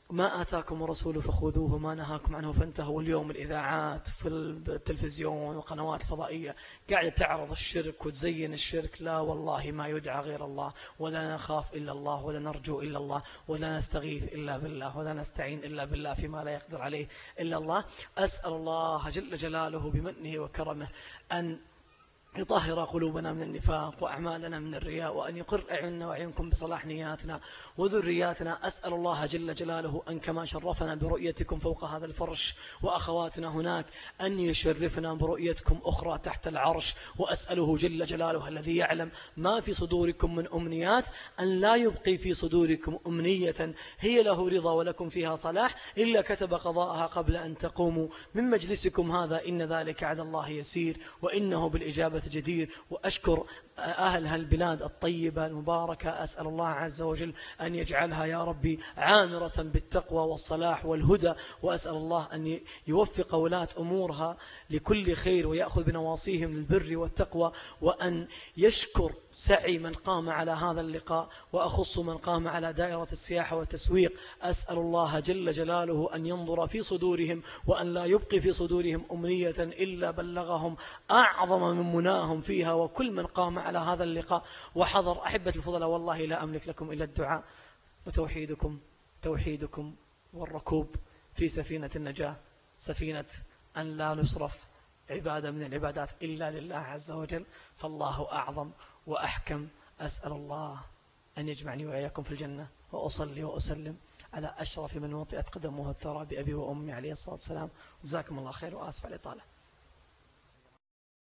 B: ما آتاكم الرسول فخذوه ما نهاكم عنه فانتهوا. واليوم الإذاعات في التلفزيون والقنوات الفضائية قاعدة تعرض الشرك وتزين الشرك. لا والله ما يدعى غير الله، ولا نخاف إلا الله، ولا نرجو إلا الله، ولا نستغيث إلا بالله، ولا نستعين إلا بالله فيما لا يقدر عليه إلا الله. أسأل الله جل جلاله بمنه وكرمه أن يطهر قلوبنا من النفاق وأعمالنا من الرياء، وأن يقر أعيننا وأعينكم بصلاح نياتنا وذرياتنا. أسأل الله جل جلاله أن كما شرفنا برؤيتكم فوق هذا الفرش وأخواتنا هناك أن يشرفنا برؤيتكم أخرى تحت العرش. وأسأله جل جلاله الذي يعلم ما في صدوركم من أمنيات أن لا يبقي في صدوركم أمنية هي له رضا ولكم فيها صلاح إلا كتب قضاءها قبل أن تقوموا من مجلسكم هذا. إن ذلك على الله يسير وإنه بالإجابة جدير. وأشكر أهل هالبلاد الطيبة المباركة، أسأل الله عز وجل أن يجعلها يا ربي عامرة بالتقوى والصلاح والهدى، وأسأل الله أن يوفق ولاة أمورها لكل خير ويأخذ بنواصيهم للبر والتقوى، وأن يشكر سعي من قام على هذا اللقاء، وأخص من قام على دائرة السياحة والتسويق. أسأل الله جل جلاله أن ينظر في صدورهم وأن لا يبقي في صدورهم أمنية إلا بلغهم أعظم من مناهم فيها. وكل من قام على هذا اللقاء وحضر. أحبة الفضلاء، والله لا أملك لكم إلا الدعاء وتوحيدكم توحيدكم والركوب في سفينة النجاة، سفينة أن لا نصرف عبادة من العبادات إلا لله عز وجل، فالله أعظم وأحكم. أسأل الله أن يجمعني وإياكم في الجنة، وأصلي وأسلم على أشرف من وطئت قدمه الثرى بأبي وأمي عليه الصلاة والسلام. جزاكم الله خير وآسف على الإطالة.